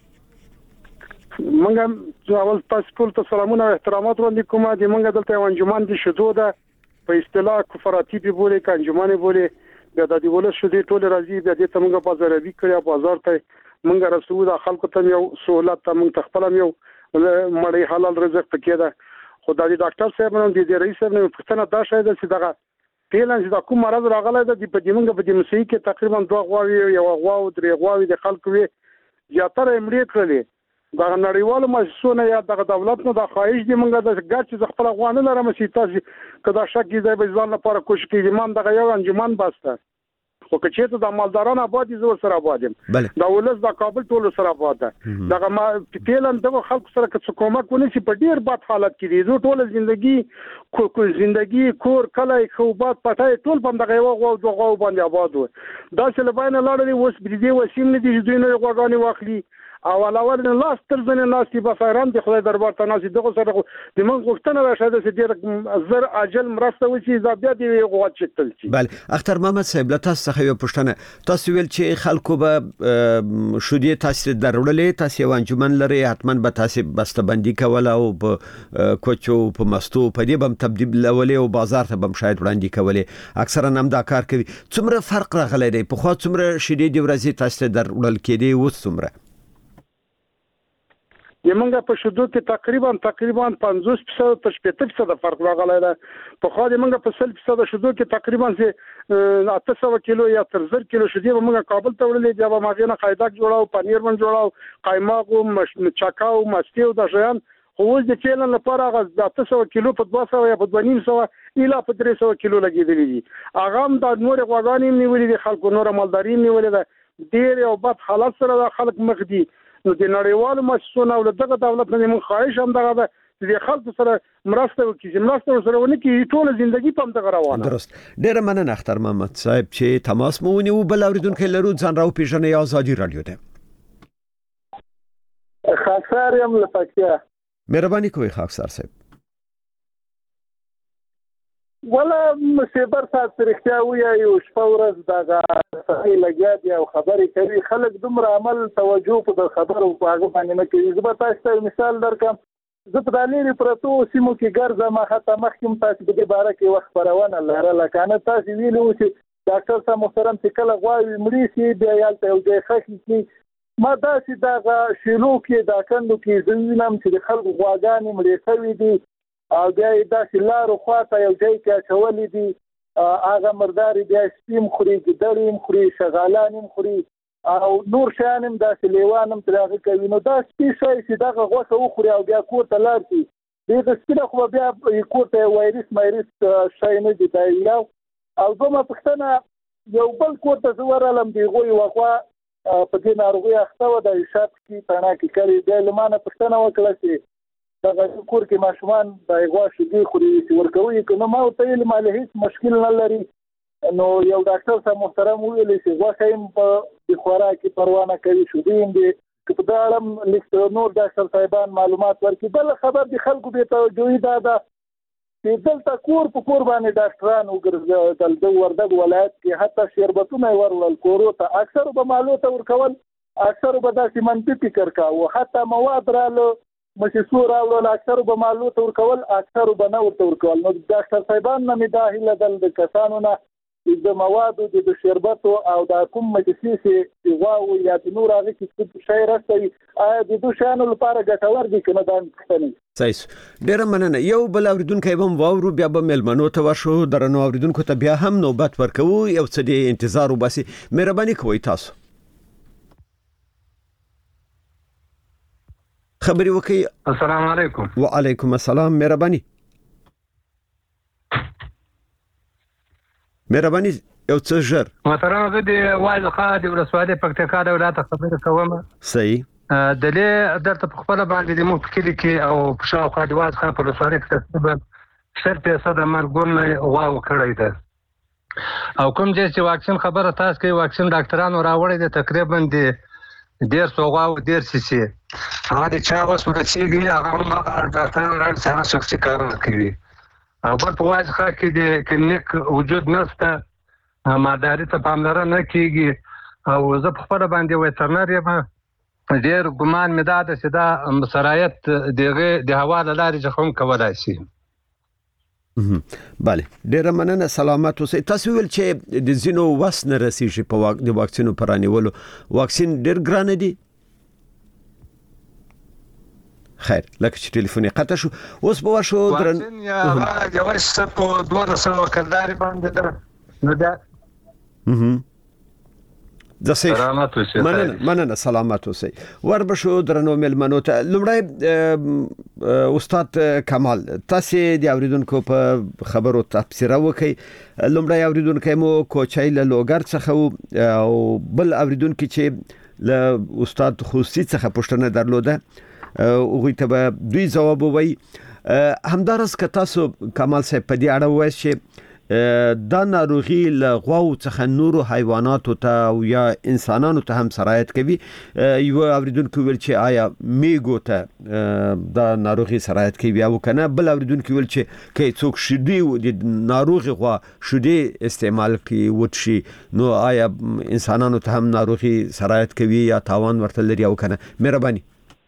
منګه اول تاسو ټول ته سلامونه او احترامات وړاندې کوم د منګه دلته انجمن دي شذو ده په اصطلاح کفراتی به بوله ک انجمن بوله بیا د دې ولې شذې ټول راځي بیا د تمنګه بازاروي کړیا بازار ته منګه رسول د خلکو ته یو سہولت ته منګ تخپلم یو مړی حلال رزق پکې ده خدای دې ډاکټر صاحب نن دې رئیس صاحب نن پښتنه دا شاید چې دغه پیلان چې دا کوم مرض راغلی د په دیمنګ په دیمسي کې تقریبا دوه غواوي یو غوا او درې غواوي د خلکو وي زیاتره امریت کړلې دا نړیوال مؤسسونه یا د دولت نو د خواهش دی منګه د ګټ چې خپل غوانه لرم چې تاسو کدا شک دې به ځان لپاره کوشش کوي مان دغه یو انجمن باسته خو چې ته د مالداران آبادی زو سره آبادم دا ولس د کابل ټول سره آباد ده دا ما پیلن دغه خلک سره چې کومک ونی چې په ډیر بد حالت کې دي زو ټول ژوندۍ کو کو ژوندۍ کور کله خوبات پټای ټول په دغه یو غو باندې آباد و دا چې لباینه لاړې اوس بریدي وسیم نه دي چې دوی نه غواګانی واخلي او علاوه نه لاس تر ځنه ناسي بفایران د خدای دربار ته ناسي دغه سره د من غوښتنه راشه د ډیر زر اجل مرسته وشي زابیا دی غوښت چتل شي بله اختر محمد صاحب له تاسو څخه یو پوښتنه تاسو ویل چې خلکو به شودي تاثیر درولې تاسو یو انجمن لري حتما به تاسو بسته‌بندي کوله او په کوچو په مستو په دې بم تبدیل لولې او بازار ته بم شاید وړاندې کولې اکثرا هم دا کار کوي څومره فرق راغلی دی په خو څومره شیدې دی ورځي تاسو درول کېدی و څومره یمنګه په شودو کې تقریبا تقریبا پنځوس فیصد تر شپږ فیصد فرق راغلی دی په خو د منګه په سل فیصد شودو کې تقریبا چې اته سوه کیلو یا تر زر کیلو شودې موږ کابل ته وړلې بیا به ماغه نه قاعده جوړاو پنیر من جوړاو قایماق او چاکاو مستی او د ژوند خو د چیلن لپاره غز د اته سوه کیلو په دوه سوه یا په دوه نیم سوه اله په درې سوه کیلو لګیدلې دي اغه هم د نور غواګانی نیولې دي خلکو نور مالداري نیولې ده ډیر او بد حالت سره خلک مخ دي نو د نړیوالو مؤسسونو او دغه دولت نه موږ خواهش هم دغه د خلکو سره مرسته وکړي مرسته سره ونه کې ټول ژوندۍ په دغه روانه درست ډیر مننه اختر محمد صاحب چې تماس مو ونیو بل اوریدونکو لرو ځان راو پیژنې آزادي رادیو ده خاصار یم لپاره مهرباني کوئ خاصار صاحب ولا مصیبر سات رښتیا ویا یو شپه ورځ دغه صحیح لګیا دی او خبرې کوي خلک دومره عمل توجه په خبرو په هغه باندې نه کوي زه به تاسو ته مثال درکم زه په دالې پرتو سیمو کې ګرځم ما حتی مخکې تاسو په دې باره کې وخت پرونه لرله کنه تاسو ویلو چې ډاکټر صاحب محترم چې کله غواړي مړي شي بیا یالته یو ځای خښي کی ما داسې دغه شیلو کې دا کندو کې زوینم چې د خلکو غواګانې مړې شوي دي او بیا داسې لارو خواته یو ځای کې اچولي دي هغه مرداري بیا سپیم خوري ګدړې خوري شغالان خوري او نور شیان هم داسې لیوان هم تر هغه کوي نو دا سپي شی چې دغه غوښه وخوري او بیا کور ته لاړ شي دغه سپینه خو بیا کور ته وایرس مایرس شی نه دی دا یو او دومره پښتنه یو بل کور ته زه ورغلم د هغوی وخوا په دې ناروغۍ اخته وه د شات کې تڼا کې کړې بیا له ما نه پوښتنه وکړه چې دغه کور کې ماشومان د غوا شیدې خوري چې ورکوي که نو ما ورته ویل ما له هېڅ مشکل نه لري نو یو ډاکټر صاحب محترم وویل چې غوښه هم په د خوراکي پروا نه کوي شیدې هم دي که په دې اړه لیک نور ډاکټر صاحبان معلومات ورکړي بله خبر د خلکو بې توجهي دا ده چې دلته کور په کور باندې ډاکټران وګرځېدل د وردګ ولایت کې حتی شربتونه یې ورلل کورو ته اکثرو به مالو ته ورکول اکثرو به داسې منفي فکر کاوه حتی مواد راله مشهور راول اکثر به مالو تور کول اکثر به نه ورته ورکول نو ډاکټر صاحبان نه مداهله دل د کسانو نه د موادو د شربتو او د کوم مجلسي غواو یا د نور هغه چې شی راستوي د دوه شانو لپاره ګټور دي کنه دا څه صحیح ډیر مننه یو بل اوریدونکو هم واورو بیا به ملمنو ته ورشو درنو اوریدونکو ته بیا هم نوبت ورکو یو څه د انتظار وباسي مهرباني کوئ تاسو خبري وکي السلام علیکم وعلیکم السلام مهرباني مهرباني یو څه ژر محترم زه د وایزخه د ولسوالۍ پکتیکا د ولایت خبره کوم صحیح د له درته په خپل باندې د مو کلی کې او په شاوخوا د وایزخه په ولسوالۍ کې تقریبا شل فیصد مرګونه غواو کړی ده او کوم چې واکسین خبره تاسو کوي واکسین ډاکټرانو راوړی د تقریبا د ډیر سوغا او ډیر سیسي هغه د چا اوس ورسیږي هغه هم ډاکټر راځي څنګه شخصي کارونه کوي او په وایزخه کې د کلینیک وجود نشته ماداري ته پاملرنه نه کیږي او زه په خپل باندې ویټرنر یم ډیر ګمان مې دا ده چې دا سرایت دغه د هوا لارې ځخم کولای شي بله ډیر مننه سلامت اوسئ تاسو ویل چې د زینو وس نه رسیږي په واک د واکسینو پرانیولو واکسین ډیر ګران دی خیر لکه چې ټلیفون قطع شو اوس به ورشو درن واکسین یا جواز په دوه سوه کلداري باندې ده نو دا سلامات اوسئ. مننه مننه سلامات اوسئ. وربشو درنو ملمنو ته لمړی استاد کمال تاسو د اوریدونکو په خبرو تفسیر وکي. لمړی اوریدونکو مو کوچای له لوګر څخه او بل اوریدونکو چې له استاد خوستی څخه پوښتنه درلوده او غوښته به دوی جواب ووي. همدارس که تاسو کمال صاحب په دې اړه وایي چې دا ناروغي له غواو څخه نورو حیواناتو ته او یا انسانانو ته هم سرایت کوي. یو اوریدونکو ویل چې آیا میګو ته دا ناروغي سرایت کوي او کنه. بل اوریدونکو ویل چې کې څوک شیدي د ناروغي غوا شیدي استعمال کوي وټشي نو آیا انسانانو ته هم ناروغي سرایت کوي یا تاوان ورته لري او کنه. مهرباني.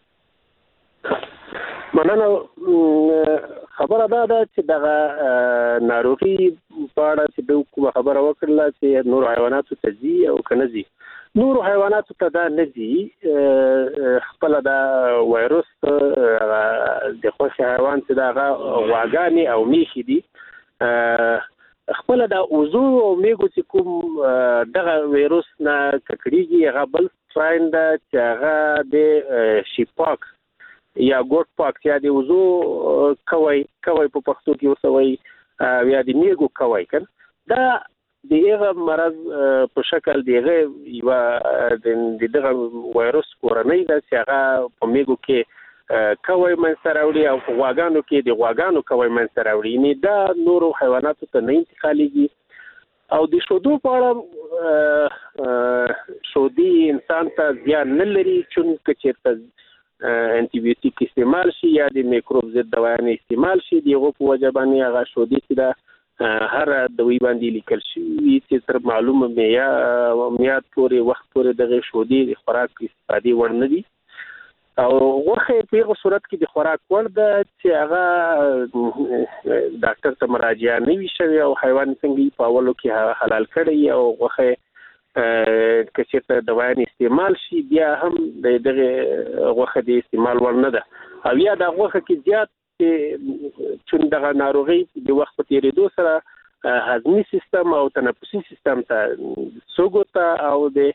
مننه. خبره دا ده چې دغه ناروغي په اړه چې د کومه خبره وکړله چې نور حیواناتو ته ځي او کنه ځي. نور حیواناتو ته دا نه ځي. خپل دا وایروس د خوښ حیوان چې دغه غواګانې او میخي دي خپل دا اوزو او میګو چې کوم دغه وایروس نه ککړیږي هغه بل ستراین ده چې هغه د شیپاک یا ګوټ پاک یا د وزو کوي کوي په پښتو کې وسوي یا د میګو کوي کن دا دغه مرض په شکل دغه یو د دغه وایروس کورنۍ د هغه په میګو کې کوي من سره وړي او په غواګانو کې د غواګانو کوي من سره وړي. نه دا نورو حیواناتو ته نه انتقالېږي او د شودو په اړه شودي انسان ته زیان نه لري چون کچېرته انټي بایوټیک استعمال شي یا د میکروب ضد دوايانې استعمال شي دغه په وجه باندې هغه شودي چې دا هر دوی باندې لیکل شي چې تر معلومه میا میاد پورې وخت پورې دغه شودي د خوراک استفادې ورنه دي او وخه په هغه صورت کې د خوراک ور ده چې هغه ډاکټر ته مراجعه نه وي شوی او حیوان څنګه په اولو کې حلال کړي او وخه کچېته دوايانې استعمال شي بیا هم د دغه غوخه د استعمال ورنه ده او یا د غوخه کې زیات چون دغه ناروغي د وخت په تیریدو سره هضمي سیستم او تنفسي سیستم ته سوګوتا او د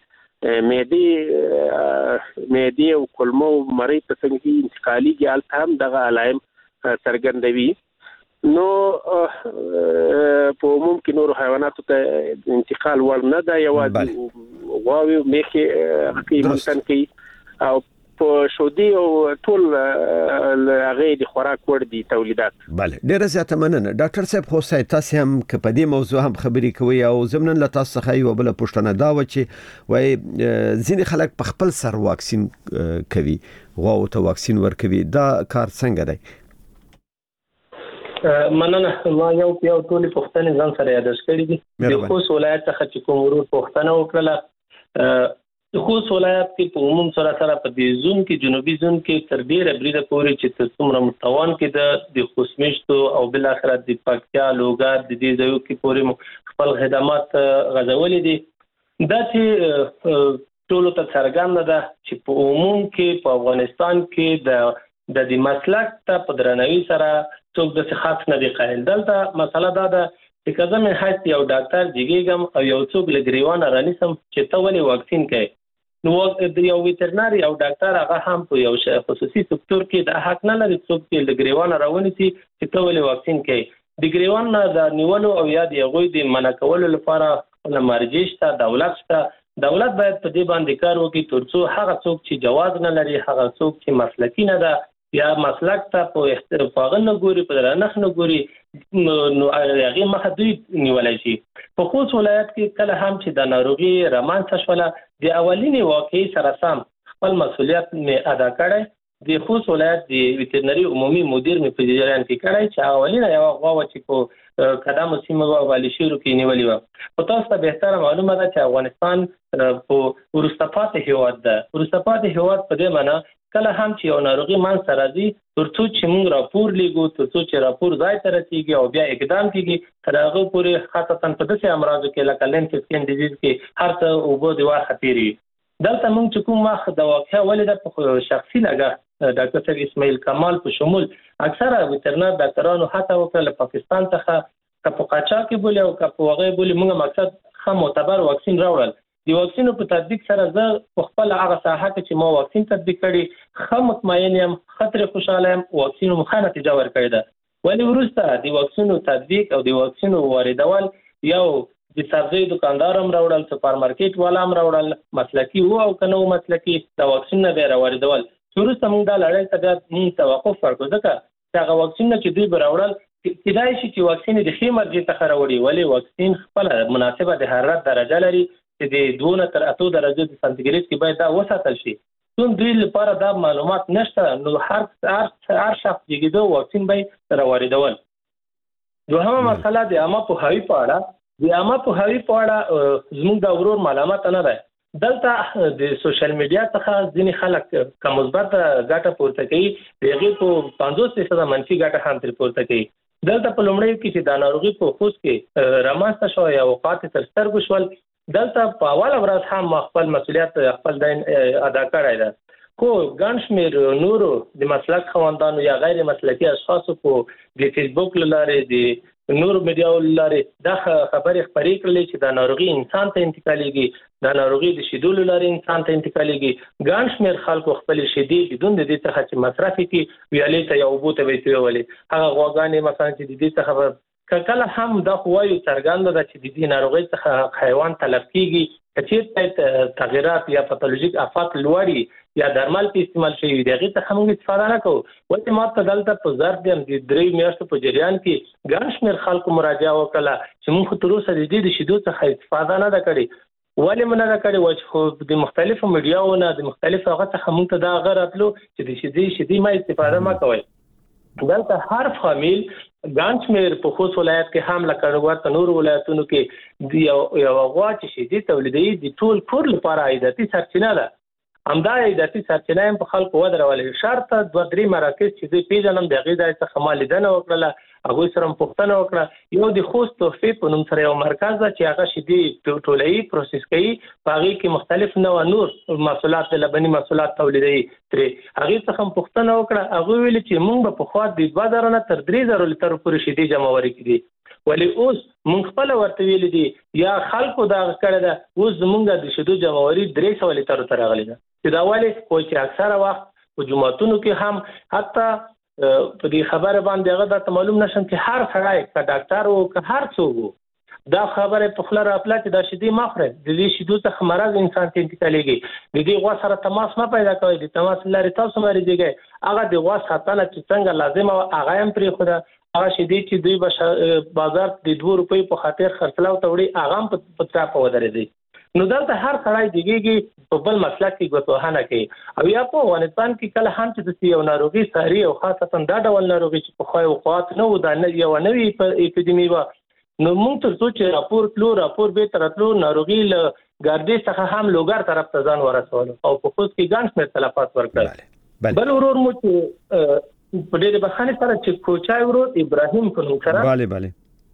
معدې معدې او کولمو مرۍ په څنګه انتقالي کې هم دغه علائم څرګندوي. نو په عموم کې نور حیواناتو ته انتقال ورنه ده یوازې غواوې میخي کې ممکن کې او په شودي او ټول هغه د خوراک ور دي تولیدات. بله ډیره زیاته مننه. ډاکټر صاحب خو سای تاسو هم که په دې موضوع هم خبرې کوي او زمنن له تاسو څخه یو بل پوښتنه دا و چې وای ځینې خلک په خپل سر واکسین کوي غواو ته واکسین ورکوي دا کار څنګه دی؟ مننه. ما یو یو ټولې پوښتنې ځان سره یاداش کړې دي. د خوست ولایت څخه چې کوم ورور پوښتنه وکړه د خوست ولایت کې په عموم سره سره په دې زون کې جنوبي زون کې تر ډیره بریده پورې چې تر څومره متوان کې د د خوست میشتو او بل اخر د پکتیا لوګر د دې ځایو کې پورې خپل خدمات غځولې دي. دا چې ټولو ته څرګنده ده چې په عموم کې په افغانستان کې د د دې مسلک ته په درنوي سره څوک د خاص نه دی قائل. دلته مسله دا ده چې کله مې حتی یو ډاکټر جګیږم او یو څوک لګریوان رانیسم چې ته ولې واکسین کوي نو د یو ویټرنری او ډاکټر هغه هم په یو خصوصي سکتور کې د حق نه لري څوک چې لګریوان راونیسي چې ته ولې واکسین کوي. د ګریوان نه د نیولو او یا د هغوی د منع کولو لپاره مرجع شته دولت شته. دولت باید په دې باندې کار وکړي ترڅو هغه څوک چې جواز نه لري هغه څوک چې مسلکی نه ده یا مسلک ته په احترافغه نه ګوري په درنښ نه ګوري نو هغه مخه دوی نیولای شي. په خوست ولایت کې کله هم چې د ناروغي رامنځته شوله د اولینی واقعي سره سم خپل مسولیت مې ادا کړی. د خوست ولایت د ویټرنری عمومي مدیر مې په جریان کې کړی چې اولینه یو غوا چې په قدم سیمه او والی شیرو کې نیولې و. په تاسو ته به معلومه ده چې افغانستان په وروسته پاتې هیواد ده. وروسته پاتې هیواد په دې معنی کله هم چې یو ناروغي مان سره راځي ترڅو چې موږ راپور لیږو ترڅو چې راپور ځای ته رسیږي او بیا اقدام کیږي تر هغه پورې خاصتا په داسې امراضو کې لکه لینفسکین ډیزیز کې هر څه اوبو د وخت خطرې دلته موږ چې کوم وخت د واقعیا ولې د شخصي لګه ډاکټر صاحب اسماعیل کمال په شمول اکثره ویټرنر ډاکټرانو حتی وکړه پاکستان څخه که په قاچاق کې بولی او که په هغه بولی موږ مقصد خه معتبر واکسین راوړل د واکسینو په تطبیق سره زه په خپل هغه ساحه کې چې ما واکسین تطبیق کړي خه مطمئن یم، خطر خوشاله یم، واکسینو مخه نتیجه ورکړې ده. ولی وروسته د واکسینو تطبیق او د واکسینو واردول یو د سبزی دکاندار هم راوړل، سپر مارکیټ والا هم راوړل، مسلکی وو او کنه مسلکی د واکسین نه به راوړل. وروسته موږ د لړۍ ته بیا موږ توقف ورکړو ځکه چې هغه واکسین چې دوی به راوړل کېدای شي چې واکسین د ښې مرجې څخه راوړي، ولی واکسین خپله مناسبه د حرارت درجه لري چې د دوه نه تر اتو درجو د سانتیګریډ کې باید دا وساتل شي. څون دوی لپاره دا معلومات نشته، نو هر هر شخص جګیدو واکسین به راوړل. دوهمه مسله د عامه پوهاوي په اړه د عامه پوهاوي په اړه زموږ د ورور معلومات نه ده. دلته د سوشل میډیا څخه ځینې خلک که مثبت ګټه پورته کوي، د هغې په پنځوس فیصده منفي ګټه هم ترې پورته کوي. دلته په لومړیو کې چې د ناروغي په خوځ کې رامنځته شوی یا اوقات تر سترګو شول، دلته په اوله ورځ هم خپل مسؤلیت خپل دین ادا کړی ده. خو ګڼ شمېر نورو د مسلک خاوندانو یا غیر مسلکي اشخاصو په د فیسبوک له لارې د نورو میډیاو له لارې دا خبرې خپرې کړلې چې دا ناروغي انسان ته انتقالېږي، دا ناروغي د شیدو له لارې انسان ته انتقالېږي. ګڼ شمېر خلکو خپلې شیدې بدون د دې څخه چې مصرف کړي ویالې ته یا اوبو ته به یې تویولې. هغه غواګانې مثلا چې د دې څخه کله هم دا خو وایو څرګنده ده چې د دې ناروغۍ څخه حیوان تلف کېږي، که چېرته تغیرات یا پاتولوژیک افات لوړي یا درمل په استعمال شوي د هغې څخه موږ استفاده نه کوو. ولې ما ته دلته په ظرف د درې میاشتو په جریان کې ګڼ شمېر خلکو مراجعه وکړه چې موږ خو تر اوسه د دې د شیدو څخه استفاده نه ده کړې. ولې مو نه ده کړې؟ وایي خو د مختلفو میډیاو نه د مختلفو هغه څخه موږ ته دا هغه راتلو چې د شیدې شیدې ما استفاده مه کوئ. دلته هر فامیل ګڼ شمېر په خوست ولایت کې هم لکه ورته نورو ولایتونو کې د یو غوا چې شیدې تولیدوي د ټول کور لپاره عایداتي سرچینه ده. همدا عایداتي سرچینه هم په خلکو ودرولې. شرطه دوه درې مراکز چې دوی پېژنم د هغې ځای څخه ما لیدنه وکړله، هغوی سره م پوښتنه وکړه. یو د خوست تحفې په نوم سره یو مرکز ده چې هغه شیدې ټولوي، پروسس کوي، په هغې کې مختلف نوع نور محصولات د لبني محصولات تولیدوي ترې. هغې څخه م پوښتنه وکړه، هغوی ویلي چې موږ به پخوا د دوه زره نه تر درې زره لیترو پورې شیدې جمعوري کړي، ولی اوس موږ خپله ورته ویلي دي یا خلکو دا کړې ده، اوس زموږ د شیدو جمعوري درې سوه لیترو ته راغلې ده. چې دا ولې وایي چې اکثره وخت په جوماتونو کې هم حتی په دې خبره باندې هغه درته معلوم نشم چې هر سړی که ډاکټر و که هر څوک و دا خبره په خوله راپله چې دا شیدې مه خورئ، د دې شیدو څخه مرض انسان ته انتقالېږي. د دې غوا سره تماس مه پیدا کوئ، د تماس له لارې تاسو مریضېږئ. هغه د غوا ساتنه چې څنګه لازمه وه هغه هم پرېښوده. هغه شیدې چې دوی به بازار د دوه روپیو په خاطر خرڅلاو ته وړي هغه هم په ټاپه ودرېدی. نو دلته هر سړی جګېږي په بل مسلک کې ګوتوهنه کوي. او یا په افغانستان کې کله هم چې داسې یو ناروغي ساري او خاصتا دا ډول ناروغي چې پخوا وقوعات نه وو، دا یوه نوې اپیډیمي وه، نو موږ تر څو چې راپور تلو راپور بېرته راتلو ناروغي له ګردې څخه هم لوګر طرف ته ځان ورسولو او په خوست کې ګڼ شمېر تلفات ورکړل. بل ورور مو چې په ډېرې بخښنې سره چې کوچای ورور ابراهیم په نوم سره بله بله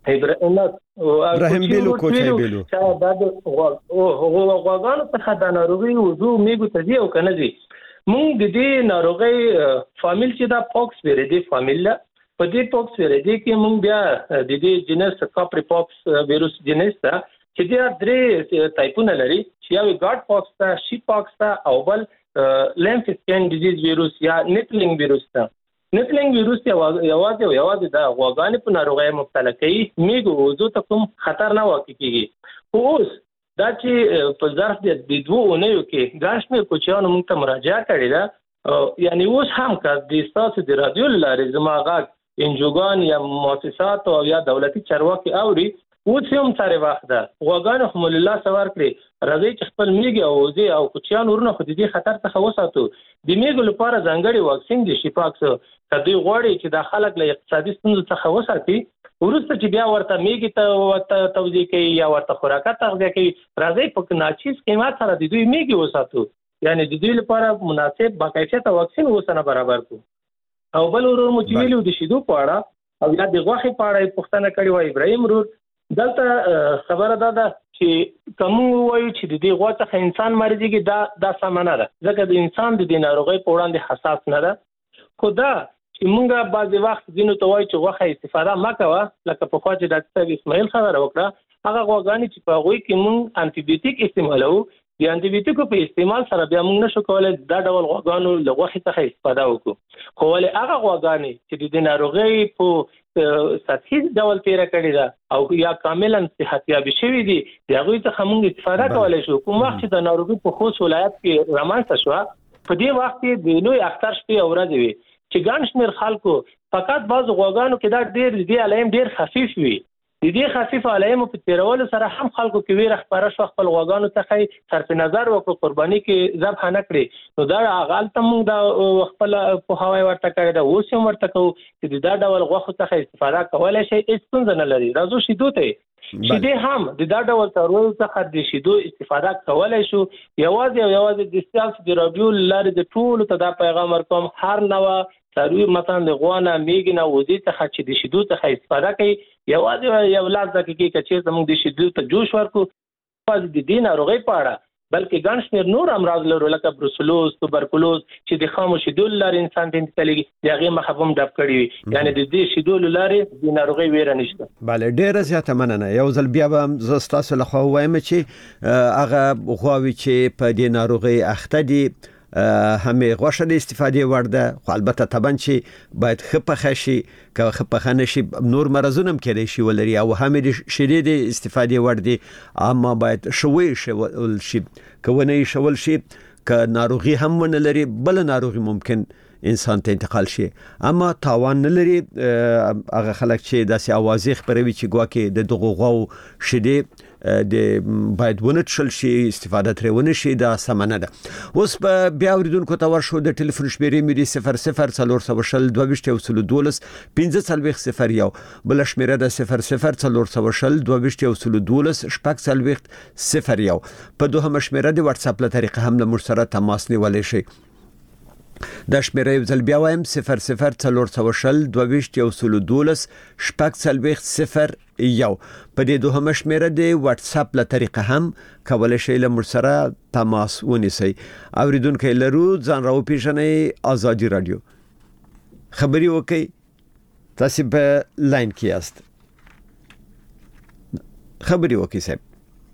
ابراهیم بیلو کوچای بیلو چې دا د غواګانو څخه د ناروغي وضو میږو ته ځي او که نه ځي. موږ د دې ناروغۍ فامیل چې دا پاکس ویریدي فامیل ده، په دې پاکس ویریدي کې موږ بیا د دې جنس کاپری پاکس ویروس جنس ده چې دا درې ټایپونه لري چې یو ګاډ پاکس ده، شي پاکس ده او بل لیمف سکین ډیزیز ویروس یا نیپلینګ ویروس ده. نیپلینګ ویروس یوازې او یوازې د غواګانې په ناروغۍ مبتلا کوي، میږو وضو ته کوم خطر نه واقع کېږي. خو اوس دا چې په ظرف د دوو اونیو کې ګڼ شمېر کوچیانو موږ ته مراجعه کړې ده، یعنې اوس هم که د ستاسو د راډیو له لارې زما غږ انجوګان یا مؤسسات او یا دولتي چارواکي اوري، اوس هم سارې وخت ده. غواګانې خو مو لله څه ورکړې، راځئ چې خپل میږي او وزې او کوچیان ورونه خو د دې خطر څخه وساتو. د میږو لپاره ځانګړی واکسین دی شیپاکس، که دوی غواړي چې دا خلک له اقتصادي ستونزو څخه وساتي، وروسته چې بیا ورته میږي ته ورته توضیح کوي یا ورته خوراکه تغذیه کوي، راځئ په ناچیز قیمت سره د دوی میږي وساتو، یعنې د دوی لپاره مناسب باکیفیته واکسین اوسنه برابر کړو. او بل ورور مو چې ویلي د شیدو په اړه او یا د غوښې په اړه یې پوښتنه کړې وه ابراهیم ورور، دلته خبره دا ده چې که موږ ووایو چې د دې غوا څخه انسان مریضېږي دا دا سمه نه ده، ځکه د انسان د دې ناروغۍ په وړاندې حساس نه ده. خو دا چې موږ بعضې وخت ځینو ته وایو چې غوښه استفاده مه کوه، لکه پخوا چې ډاکټر صاحب اسماعیل خبره وکړه، هغه غواګانې چې په هغوی کې موږ انټي بیوټیک استعمالوو د انټي بیوټیکو په استعمال سره بیا موږ نشو کولای دا ډول غواګانو له غوښې څخه استفاده وکړو خو ولې هغه غواګانې چې د ناروغۍ په سطحي ډول تیر کړی دا او یا کاملا صحتیابي شوی دي د هغوی څخه موږ استفاده کولای شو کوم وخت چې د ناروغۍ په خوست ولایت کې رامنځته شوه په دې وخت کې د لوی اختر شپې او ورځې وي چې ګڼ شمېر خلکو فقط بعض غواګانو کې دا ډېر د دې علایم ډېر خفیف وي د دې خفیف علایمو په تیرولو سره هم خلکو کې ویره خپاره شو خپل غواګانو څخه صرف نظر وکړو قرباني کې ذبح نه کړي نو دا هغه ته موږ د خپل په هواي ورته کړی دا اوس هم ورته کوو چې دا ډول غوښه څخه استفاده کولای شي هیڅ ستونزه نه لري راځو شیدو ته شیدې هم د دا ډول څارویو څخه د شیدو استفاده کولای شو یوازې او یوازې د سیاست د رادیو لارې د ټولو ته دا پیغام ورکوم هر نوع څاروي مثلا د غوا نه میږي نه وزې څخه چې د شیدو څخه استفاده کوي یوازې یو لاس دقیقې کې چې زموږ د شیدو ته جوش ورکو د دې ناروغۍ په اړه بلکې ګڼ شمېر نور امراض لرو لکه بروسلوز توبرکلوز چې د خامو شیدو له لارې انسان ته انتقالېږي د هغې مخه هم ډب کړي وي یعنې د دې شیدو له لارې د ناروغۍ ویره نشته بله ډېره زیاته مننه یو ځل بیا به زه ستاسو لخوا ووایم چې هغه غواوې چې په دې ناروغۍ اخته دي همې غوښه د استفادې وړ ده خو البته طبعا چې باید ښه پخه شي که ښه پخه نه شي نور مرضونه هم کېدای شي ولري او همې د شیدې د استفادې وړ دي اما باید ښه ویشول شي که ونه ایښول شي که ناروغي هم ونه لري بله ناروغي ممکن انسان ته انتقال شي اما تاوان نه لري هغه خلک چې داسې اوازې خپروي چې ګواکې د دغو غواو شیدې د باید ونه څښل شي استفاده ترې ونه شي دا سمه نه ده اوس به بیا اورېدونکو ته ورشو د ټلیفون شمېرې مې دي صفر صفر څلور سوه شل دوه ویشت یو سلو دولس پنځه څلوېښت صفر یو بله شمېره ده صفر صفر څلور سوه شل دوه ویشت یو سلو دولس شپږ څلوېښت صفر یو په دوهمه شمېره د واتساپ له طریقه هم له موږ سره تماس نیولی شئ دا شمیره یو ځل بیا وایم صفر صفر څلور سوه شل دوه ویشت یو سلو دولس شپږ څلوېښت صفر یو په دې دوهمه شمیره د واتساپ له طریقه هم کولی شئ له موږ سره تماس ونیسئ اورېدونکی لرو ځان راوپېژنئ ازادي راډیو خبرې وکئ تاسې په لاین کې یاست خبرې وکئ صاحب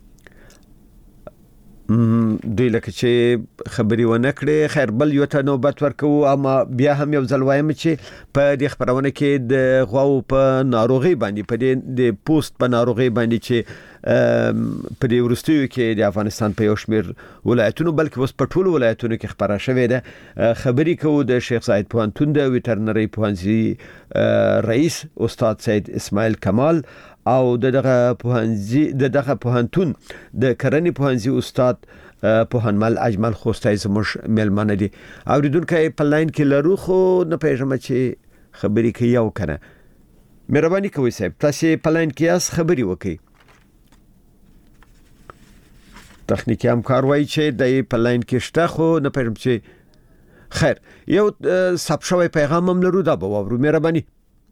دوی لکه چې خبرې ونه کړې خیر بل یو ته نوبت ورکوو اما بیا هم یو ځل وایم چې په دې خپرونه کې د غواو په ناروغۍ باندې په دې د پوست په ناروغۍ باندې چې په دې وروستیو کې د افغانستان په یو شمېر ولایتونو بلکې اوس په ټولو ولایتونو کې خپره شوې ده خبرې کوو د شیخ زاید پوهنتون د ویټرنري پوهنځي رئیس استاد سید اسماعیل کمال او دغه پوهنځي دغه پوهنتون د کرنې پوهنځي استاد پوهنمل اجمل خوستای زموږ میلمانه دي اوریدونکو په لاین کې لرو خو نه پیژنم چې خبرې کوي او کنه مهرباني کوئ صاحب تاسو په لاین کې یاست خبرې وکړئ تخنیکی همکار وایي چې د په لاین کې شته خو نه پیژنم چې خیر یو ثبت شوی پیغام هم لرو دا به واورو مهرباني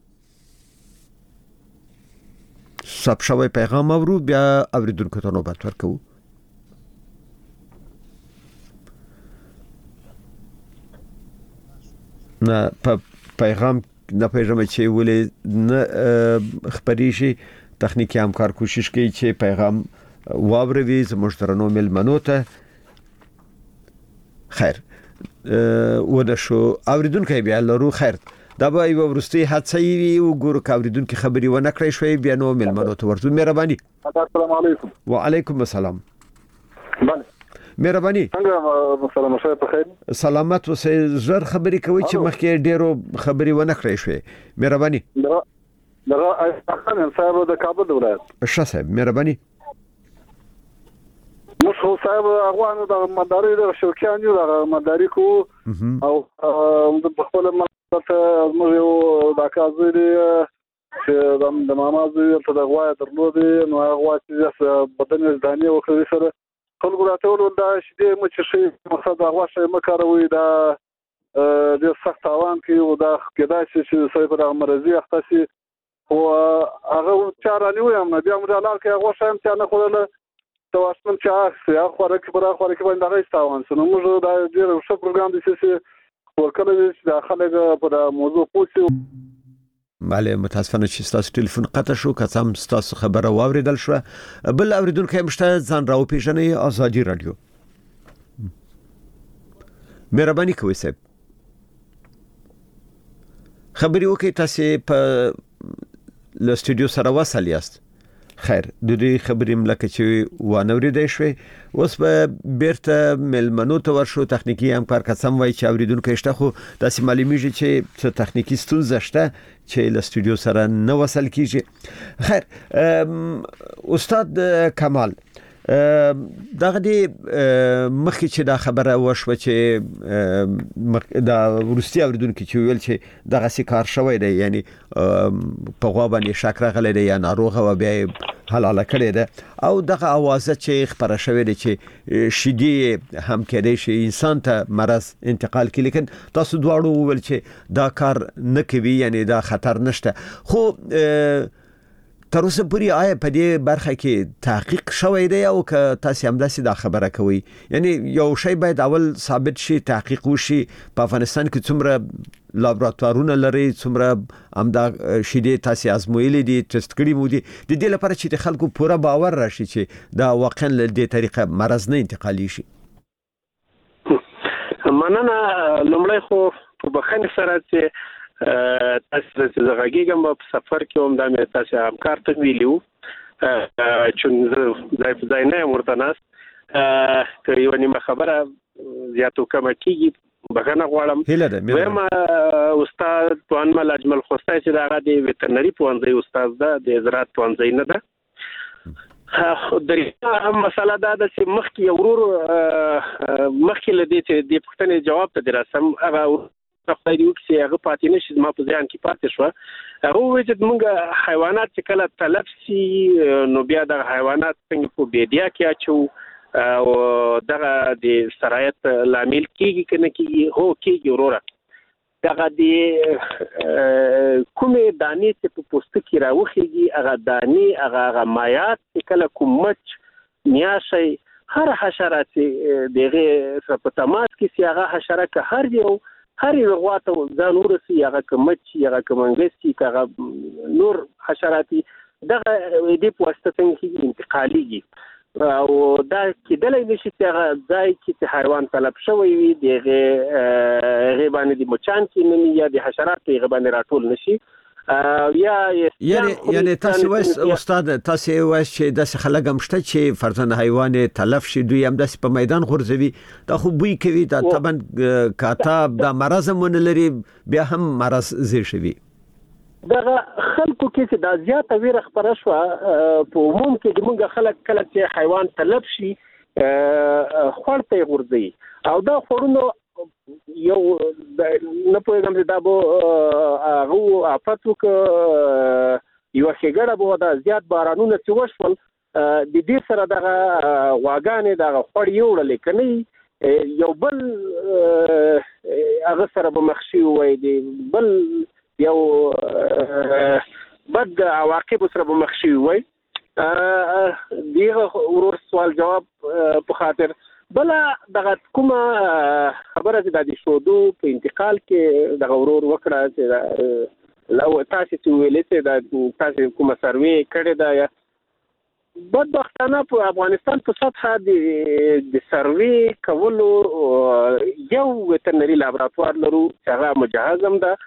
ثبت شوی پیغام اورو بیا اوریدونکو ته نوبت ورکوو نه په پیغام نه پیغام چې ولې نه خبرې شي تخنیکی همکار کوشش کوي چې پیغام واوروي زموږ درنو میلمنو ته خیر ودا شو اوریدونکو بیا لرو خیر دا به یو ورستي حادثه وي او ګورو کاوریدونکو خبري ونه کړی شوی بیا نو ملمنو ته ورته مهرباني السلام علیکم وعلیکم السلام بله مهرباني څنګه سلام شه په خیر سلامت اوسئ زر خبري کوي چې مخکې ډیرو خبري ونه کړی شوی مهرباني دغه احسان صاحب د کابل ولایت ښه صاحب مهرباني مش هو صاحب اغوانو د مداري د شوکیان یو د مداري کو او د خپل ملت موږ یو د کازري چې د ماما زوی ته د غوای درلودي نو هغه چې بدن ځاني او خو سره خلکو راته ول دا شې مچ شي مقصد هغه شي مکروي دا د سخت تاوان کې او دا کېدای شي چې سوي پر مرزي اختصي او هغه چارانه ویم بیا موږ لار کې هغه شایم چې نه خوله تواسمن چې هغه خوره کې پر خوره کې باندې راځتاوان سنو موږ دا ډیر ښه پروګرام دي چې ورکړل چې د خلک په موضوع پوښتنه بله متاسفانه چې تاسو ټلیفون قطع شو که سم تاسو خبره واوریدل شو بل اوریدونکو مشته ځان راو پیژنې آزادي رادیو مهرباني کوئ صاحب خبري وکي تاسو په ل سټوډیو سره وصل یاست خیر د دې خبرې ملکه چې وانوریدای شوي اوس په بیرته ملمنو ته ورشو تخنیکی همکار قسم وای چې اوریدونکو شته خو تاسو معلومیږي چې څه تخنیکی ستونزه شته چې ل سټوډیو سره نه وصل کیږي خیر استاد کمال دغه دی مخکې چې دا خبره وشوه چې دا روسي اوریدونکو چې ویل چې دغه سي کار شوی دی یعنی په غوا باندې شک راغلی دی یا ناروغه و بیا حلاله کړی ده او دغه اوازه چې خبره شوې ده چې شیدي هم کېدای شي انسان ته مرض انتقال کوي لیکن تاسو دواړو ویل چې دا کار نه کوي یعنی دا خطر نشته خو تر اوسه پورې آیا په دې برخه کې تحقیق شوی دی او که تاسو هم داسې دا خبره کوي یعنی یو شی باید اول ثابت شي تحقیق وشي په افغانستان کې څومره لابراتوارونه لري څومره همدا شیدې تاسو ازمویلې دي ټیسټ کړي مو دي د دې لپاره چې د خلکو پوره باور راشي چې دا واقعا له دې طریقه مرض نه انتقالي شي مننه لومړی خو په بخښنې سره چې تاسو چې زغږیږم په سفر کې هم د مې تاسو همکار ته ویلو چې ځای په ځای نه ورته ناست که یو نیمه خبره زیاتو کمه کېږي بخښنه غواړم وایم استاد توان مل اجمل خوستی چې د هغه د ویټرنري پوهنځي استاد ده د زراعت پوهنځي نه ده درې مسله دا ده چې مخکې ورور مخکې له دې چې د پوښتنې جواب ته دراسم هغه خدای دې وکړي هغه پاتې نشي ما په ځان کې پاتې شو هغه وایي چې موږ حیوانات چې کله تلف شي نو بیا د حیوانات څنګه په بیډیا کې اچو او دغه د سرایت لامل کیږي کنه کیږي هو کیږي وروره دغه د کومې دانې چې په پوسټ کې راوخیږي هغه دانې هغه هغه مایات چې کله کوم مچ میاشي هر حشرات دغه په تماس کې سي هغه حشره که هر یو هر یو غواته ځان ورسي هغه کمچ هغه کمنګسي هغه نور حشراتي دغه دې په واسطه څنګه انتقاليږي او دا کېدلای نشي چې هغه ځای چې حیوان طلب شوی وي دغه غیبانه د مچان کې نه یا د حشرات غیبانه راټول نشي یا یعنی یعنی تاسو وایي استاد تاسو وایي چې د خلک هم شته چې فرضاً حیوان تلف شي دوی هم د په میدان غورځوي دا خو بوی کوي دا طبعا کاتب دا مرض مون لري بیا هم مرض زی شوی دغه خلکو کې چې دا زیاته ویره خبره شو په عموم کې موږ خلک کله چې حیوان تلف شي خورته غورځي او دا خورونو یو نه پوهیږم چې دا به هغه آفتو که یو ښېګړه به دا زیات بارانونه چې وشول د دې سره دغه غواګانې دغه خوړ یوړلې که نه یو بل هغه سره به مخ شوي وای د بل یو بد عواقبو سره به مخ شوي وای دغه ورور سوال جواب په خاطر بلا دغه کومه خبره چې د شودو په انتقال کې د ورور وکړه چې لو تاسو چې ویلې چې د تاسو کومه سروي کړې ده یا بدبختانه په افغانستان په سطح د سروي کولو یو ویټرنري لابراتوار لرو چې هغه مجهز هم ده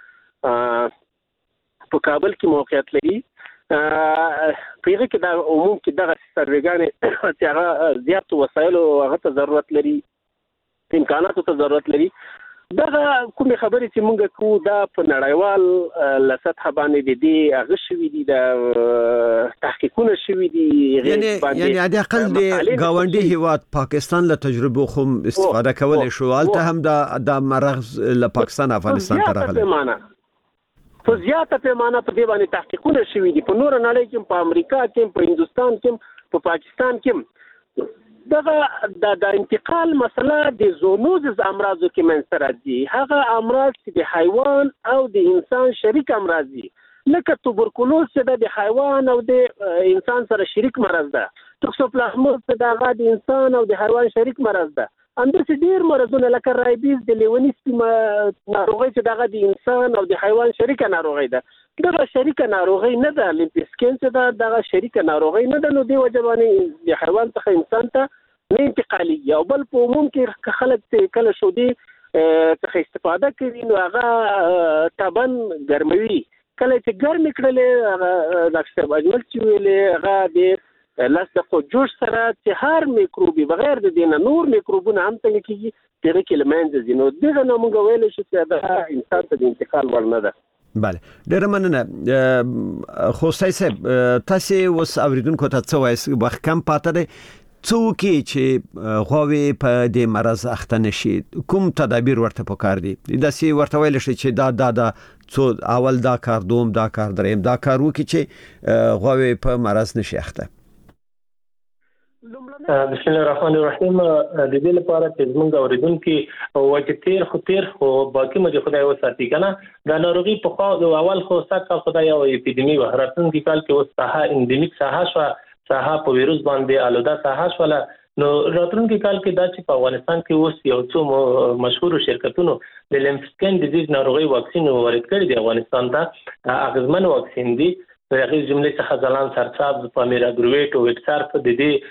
په کابل کې موقعیت لري پیغه کې د عموم کې دغه سرویګانې چې هغه زیات وسایل او هغه ته ضرورت لري امکاناتو ته ضرورت لري دغه کومې خبرې چې موږ کوو دا په نړیوال له سطح باندې د دې هغه شوي دي د تحقیقونه شوي دي یعنی یعنی د اقل د گاونډي هیواد پاکستان له تجربه خو استفاده کولای شو البته هم د مرغ له پاکستان افغانستان ته راغلی په زیاته پیمانه په دې باندې تحقیقونه شوي دي په نور نړۍ کې په امریکا کې په هندستان کې په پاکستان کې دغه د انتقال مسله د زونوزز امراضو کې منځته راځي هغه امراض چې د حیوان او د انسان شریک امراض دي لکه توبرکلوز چې د حیوان او د انسان سره شریک مرض ده توکسوپلازموز چې د انسان او د حیوان شریک مرض ده اندرسې ډیر مرضونه لکه رایبیز د لیونیسټي ناروغي چې دغه د انسان او د حیوان شریکه ناروغي ده دا شریکه ناروغي نه ده، لیمفسکین څه ده دغه شریکه ناروغي نه ده. نو دی وجه باندې د حیوان څخه انسان ته نه انتقالي. او بل په عموم کې خلک کله شودي څخه استفاده کوي نو هغه تبن ګرموي. کله چې ګرم کړل ډاکټر اجمل چې ویلې هغه د لاس د جوش سره چې هر میکروبي بغیر د دینه نور میکروبونه هم څنګه کیږي دغه کلمانځ دي. نو دغه نو موږ ویل شو چې دا انسان ته د انتقال ورنه ده. بله ډېر مننه. خو صاحب تاسو اوس اوریدونکو ته څه وایي؟ وخت کم پاتې دی. څوک چې غواوي په دې مرز اخته نشي کوم تدابیر ورته پکار دي؟ دا سی ورته ویل شي چې دا دا دا څو اول دا کار دوم دا کار دریم دا کار وکي چې غواوي په مرز نشي اخته. بسم الله الرحمن الرحیم. د دې لپاره چې موږ اوریدونکو وایي تیر خو تیر خو باقي مې خدای وساتي کنه دا ناروغي په خو اول خو ساکه خدای او اپیډمی وهراتن کې کال کې اوس ساحه اندمیک ساحه شو ساحه په ویروس باندې آلوده ساحه شوله. نو راتلونکي کال کې دا چې په افغانستان کې اوس یو څو مشهور شرکتونو د لیمفسکین ډیزیز ناروغي واکسین وارد کړی دی افغانستان ته. اغیزمن واکسین دی. په هغه جملې څخه ځلان سرصاب پامیر اګرویټ او وکسار په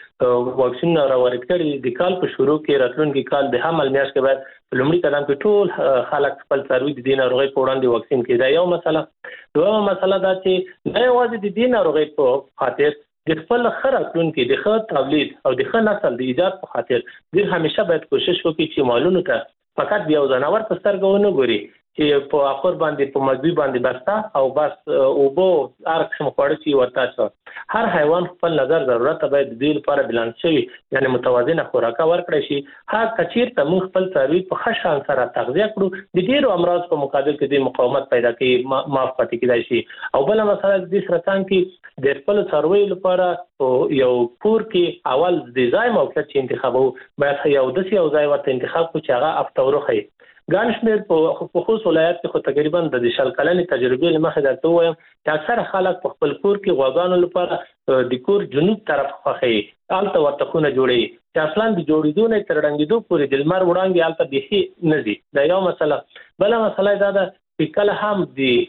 دې واکسین را وارد کړی دی. کال په شروع کې راتلونکي کال د حمل میاشت کې بعد په لومړي قدم کې ټول خلک خپل څاروي د دې ناروغي په وړاندې واکسین کړي. دا یو مسله. دویمه مسله دا چې نه یوازې د دې ناروغي په خاطر د خپل خراتون کې د خط تولید او د خپل نسل د ایجاد په خاطر د همیشه باید کوشش وکړي چې مالونو ته فقط بیا ځناور په سترګو ونه ګوري چې په اخر باندې په مزوی باندې بستا او بس او بو ارک سم خوړ چې ورته څو هر حیوان خپل نظر ضرورت باید د دې لپاره بلانس شي یعنی متوازنه خوراک ورکړي شي. هغه کچیر ته موږ خپل څاروي په خشان سره تغذیه کړو د ډیرو امراض په مقابل کې د مقاومت پیدا کوي معاف پاتې کیدای شي. او بل مسله د سرطان کې د خپل څاروي لپاره یو کور کې اول د ځای موقعیت چې انتخابو باید یو د یو ځای ورته انتخاب کو چې هغه افتورخه ګان شمیر په خصوص ولایت کې خو تقریبا د شل کلنې تجربې لمخې درته وایم چې اکثره خلک په خپل کور کې غواګانو لپاره د کور جنوب طرف خوخي الته ورته خونه جوړي چې اصلا د جوړېدو نه تر رنګېدو پورې د لمر وړاندې الته بيخي نه دي. دا یو مسله. بل مسله دا ده چې کله هم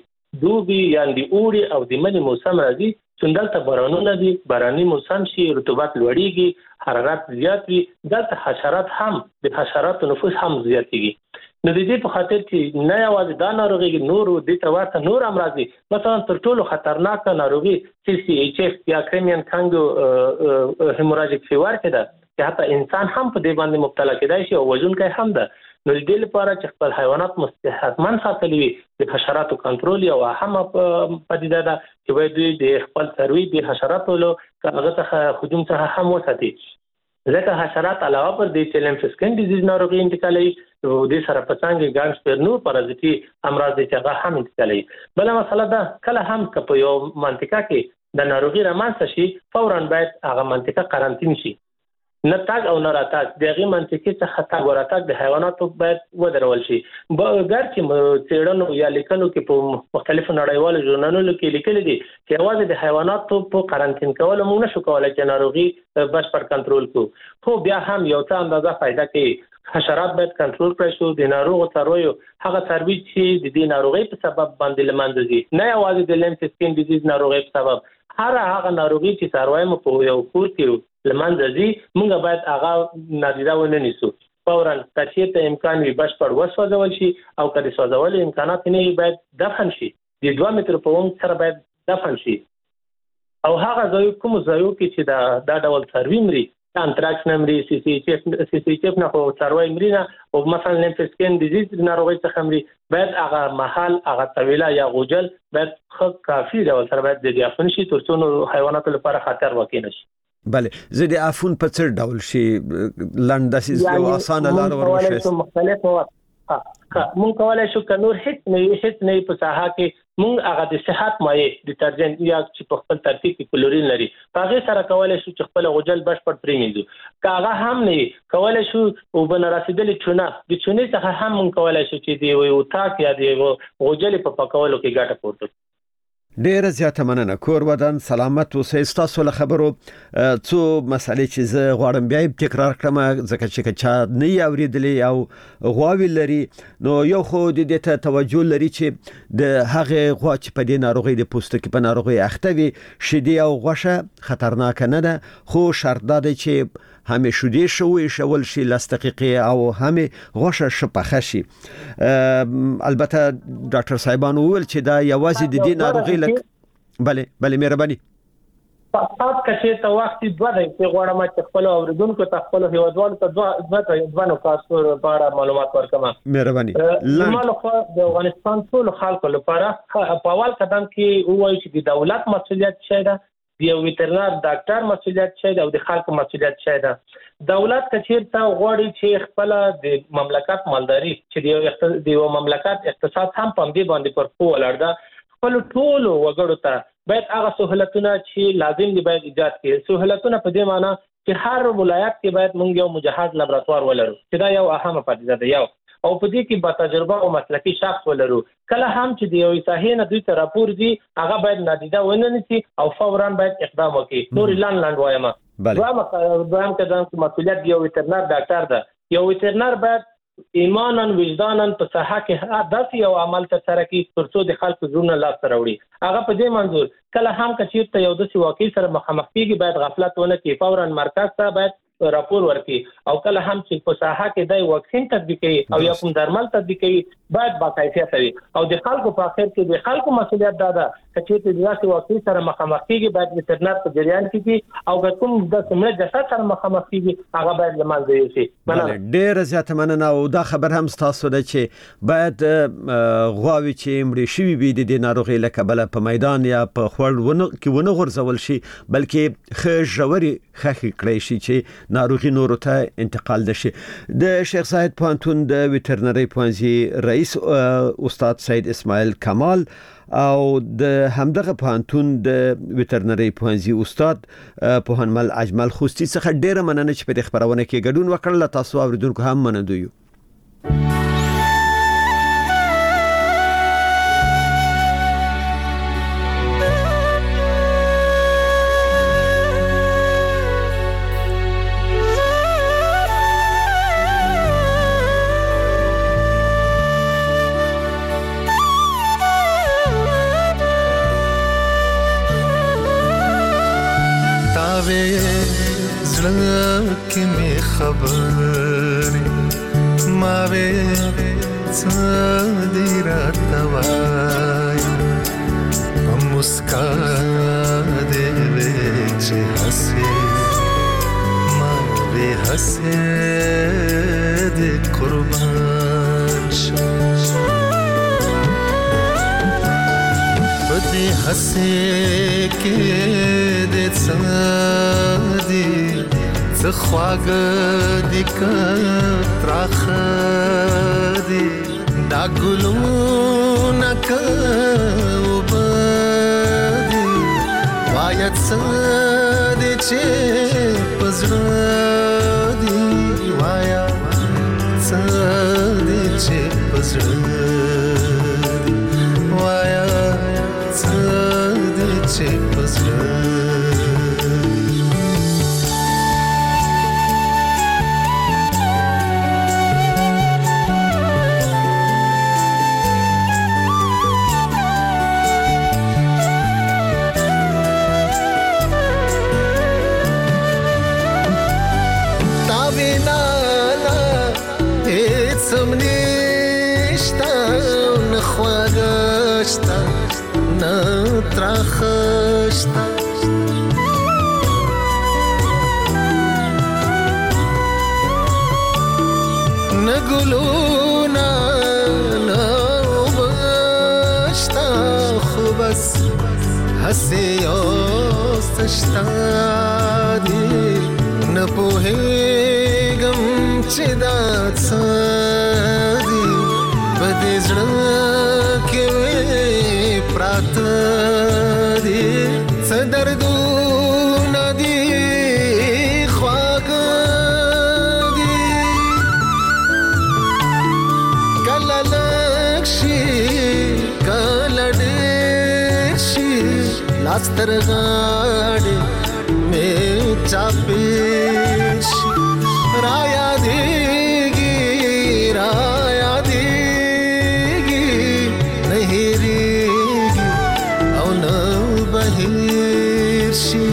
د دوبي یا د اوړي او د مني موسم راځي څنګه بارانونه دي باراني موسم شي رطوبت لوړیږي حرارت زیات وي دلته حشرات هم د حشرات نفوس هم زیاتېږي. نو د دې په خاطر چې نه یوازې دا ناروغي نور د تواسط نور امراض دي مثلا تر ټولو خطرناک ناروغي سی سی ایچ اف یا کریمین کانګو هیموراجیک فیور کې ده چې حتی انسان هم په دې باندې مبتلا کېدای شي او وژونکی هم ده. نو د دې لپاره چې خپل حیوانات مستحکمن ساتلي وي د حشراتو کنټرول یو اهم پدیده ده چې باید د خپل څاروي د حشراتو له هغه څخه هجوم څخه هم وساتي. ځکه حشرات علاوه پر دې چې لیمفسکین ډیزیز ناروغي انتقالوي او د سره پڅانګ ګانس پر نور پارازیتي امراض چې هغه هم انتقالوي. بل مسله ده کله هم که په یو منطقه کې د ناروغي رامنځته شي فورا باید هغه منطقه قرنطین شي. نه تاګ او نه راتاګ دغه منطقې څخه تاګ وراتاګ د حیواناتو باید ودرول شي. ګر چې څېړنو یا لیکنو کې په مختلفو نړیوالو ژورنالونو کې لیکلي دي چې یوازې د حیواناتو په قرنطین کول موږ نشو کولای چې ناروغي بشپړ کنټرول کړو. خو بیا هم یو څه اندازه فائدہ کوي. حشرات باید کنټرول کړئ شو د ناروغ څارویو هغه څاروي چې د دې ناروغي په سبب باندې لمنځه ځي نه یوازې د لیمفسکین ډیزیز ناروغي په سبب هر هغه ناروغي چې څاروي مو په یو کور کې لمنځه ځي موږ باید هغه نادیده ونه نیسو. فورا تشریح ته امکان وي بشپړ وسوځول شي او کله سوځول امکانات نه باید دفن شي د دوه متر په عمق سره باید دفن شي. او هغه ځای کوم ځایو کې چې دا دا ډول څاروي مري انتراکس نمري سی سی ایچ اف سی سی ایچ اف نه خو څاروي مري نه او مثلا لیمفسکین ډیزیز ناروغي څخه مري باید هغه محل هغه طويله یا غوجل باید خو کافي ډول سره باید د دفن شي ترڅو حیواناتو لپاره خطر واقع نشي. بله زه د عفون په څیر ډول شي لنډه یو اسانه لار ورشي مختلف وخت مونږ کولای شو ک نور هیڅ نه هیڅ نه په ساحه کې مونږ هغه د صحت مایع ډیټرجنټ یا چې په خپل ترکیب کې کلورین لري هغه سره کولای شو چې خپل غوجل بشپړ پریمینځو کاغه هم نه کولای شو او بن رسیدلې چونه د چونې څخه هم مونږ کولای شو چې دی یو تاک یا دی غوجل په پکولو کې ګټه پورته. ډیره زیاته مننه. کور ودان سلامت اوسئ. تاسو له خبرو څو مسالې چې زه غواړم بیا تکرار کړم ځکه چې چا نه اوریدلې او غواوی لري نو یو خو د دې ته توجه لري چې د هغه غوا چې په دې ناروغي د پوستکي په ناروغي اخته وي شیدې او غوښه خطرناک نه ده، خو شرط ده چې همې شودې شوي شول شي لاس دقیقې او همې غوښه شپخه شي. البته ډاکټر صاحبان وویل چې دا یوازې د دې ناروغي لک بله بله مهرباني تاسو کچې ته وخت دوه دی چې غواړم چې خپل اوریدونکو ته خپل هیوادوالو ته دوه دوه دوه کاسو لپاره معلومات ورکړم. مهرباني. زموږ خو د افغانستان ټول خلکو لپاره په اول قدم کې وایي چې د دولت مسؤلیت شي ده، د یو ویټرنر ډاکټر مسؤلیت شي ده او د خلکو مسؤلیت شي ده. دولت کچیر ته غواړي چې خپل د مملکت مالداري چې د یو مملکت اقتصاد هم په دې باندې پر خو ولاړ ده، خپل ټول وګړو ته باید هغه سہولتونه چې لازم دي باید ایجاد کړي. سہولتونه په دې معنی چې هر ولایت کې باید موږ یو مجهز لابراتوار ولرو چې دا یو اهمه پدیده ده یو او په دې کې با تجربه او مسلکي شخص ولرو. کله هم چې د یو صحیح نه دوی ته راپور دي هغه باید نادیده ونه نیسي او فوراً باید اقدام وکړي. نور لاند لاند وایم دوامه دوام کدان چې مسؤلیت یو ویټرنر ډاکټر ده. یو ویټرنر باید ایمانا وجدانا په صحه کې داسې یو عمل ترسره کړي ترڅو د خلکو زړونه لاس ته راوړي. هغه په دې منظور کله هم کچیر ته یو داسې واقع سره مخامخ کیږي باید غفلت ونه کړي، فوراً مرکز ته باید راپور ورکړي او کله هم چې په ساحه کې د واکسین تطبیق کوي او یا کوم درمل تطبیق کوي باید باکیفیت وي او د خلکو په اخر کې د خلکو مسؤلیت ده چې د داسې واقع سره مخامخ کیږي باید ویټرنر په جریان کې کې او کوم د سمره جسد سره مخامخ کیږي هغه باید لمانځي یوسي. ډېر زیاته مننه او دا خبر هم تاسو ده چې باید غواوی چې مړي شوی وي د ناروغي له کبله په میدان یا په خړ ونه کې ونه غورځول شي بلکې خجوري خخې کړی شي چې ناروغي نورو ته انتقال دشي. د شیخ زاید پوهنتون د ویټرنری پوهنځي رئیس استاد سید اسماعیل کمال او د همدغه پوهنتون د ویټرنری پوهنځي استاد پوهنمل اجمل خوستی څخه ډیره مننه چې په دې خبرونه کې ګډون وکړل. تاسو اوریدونکو هم مننه یو. Kala lakshi, kala deshi داسترغاړي مې چاپېش رایا دیږي رایا دیږي نه هېرېږي او نه بهیر شي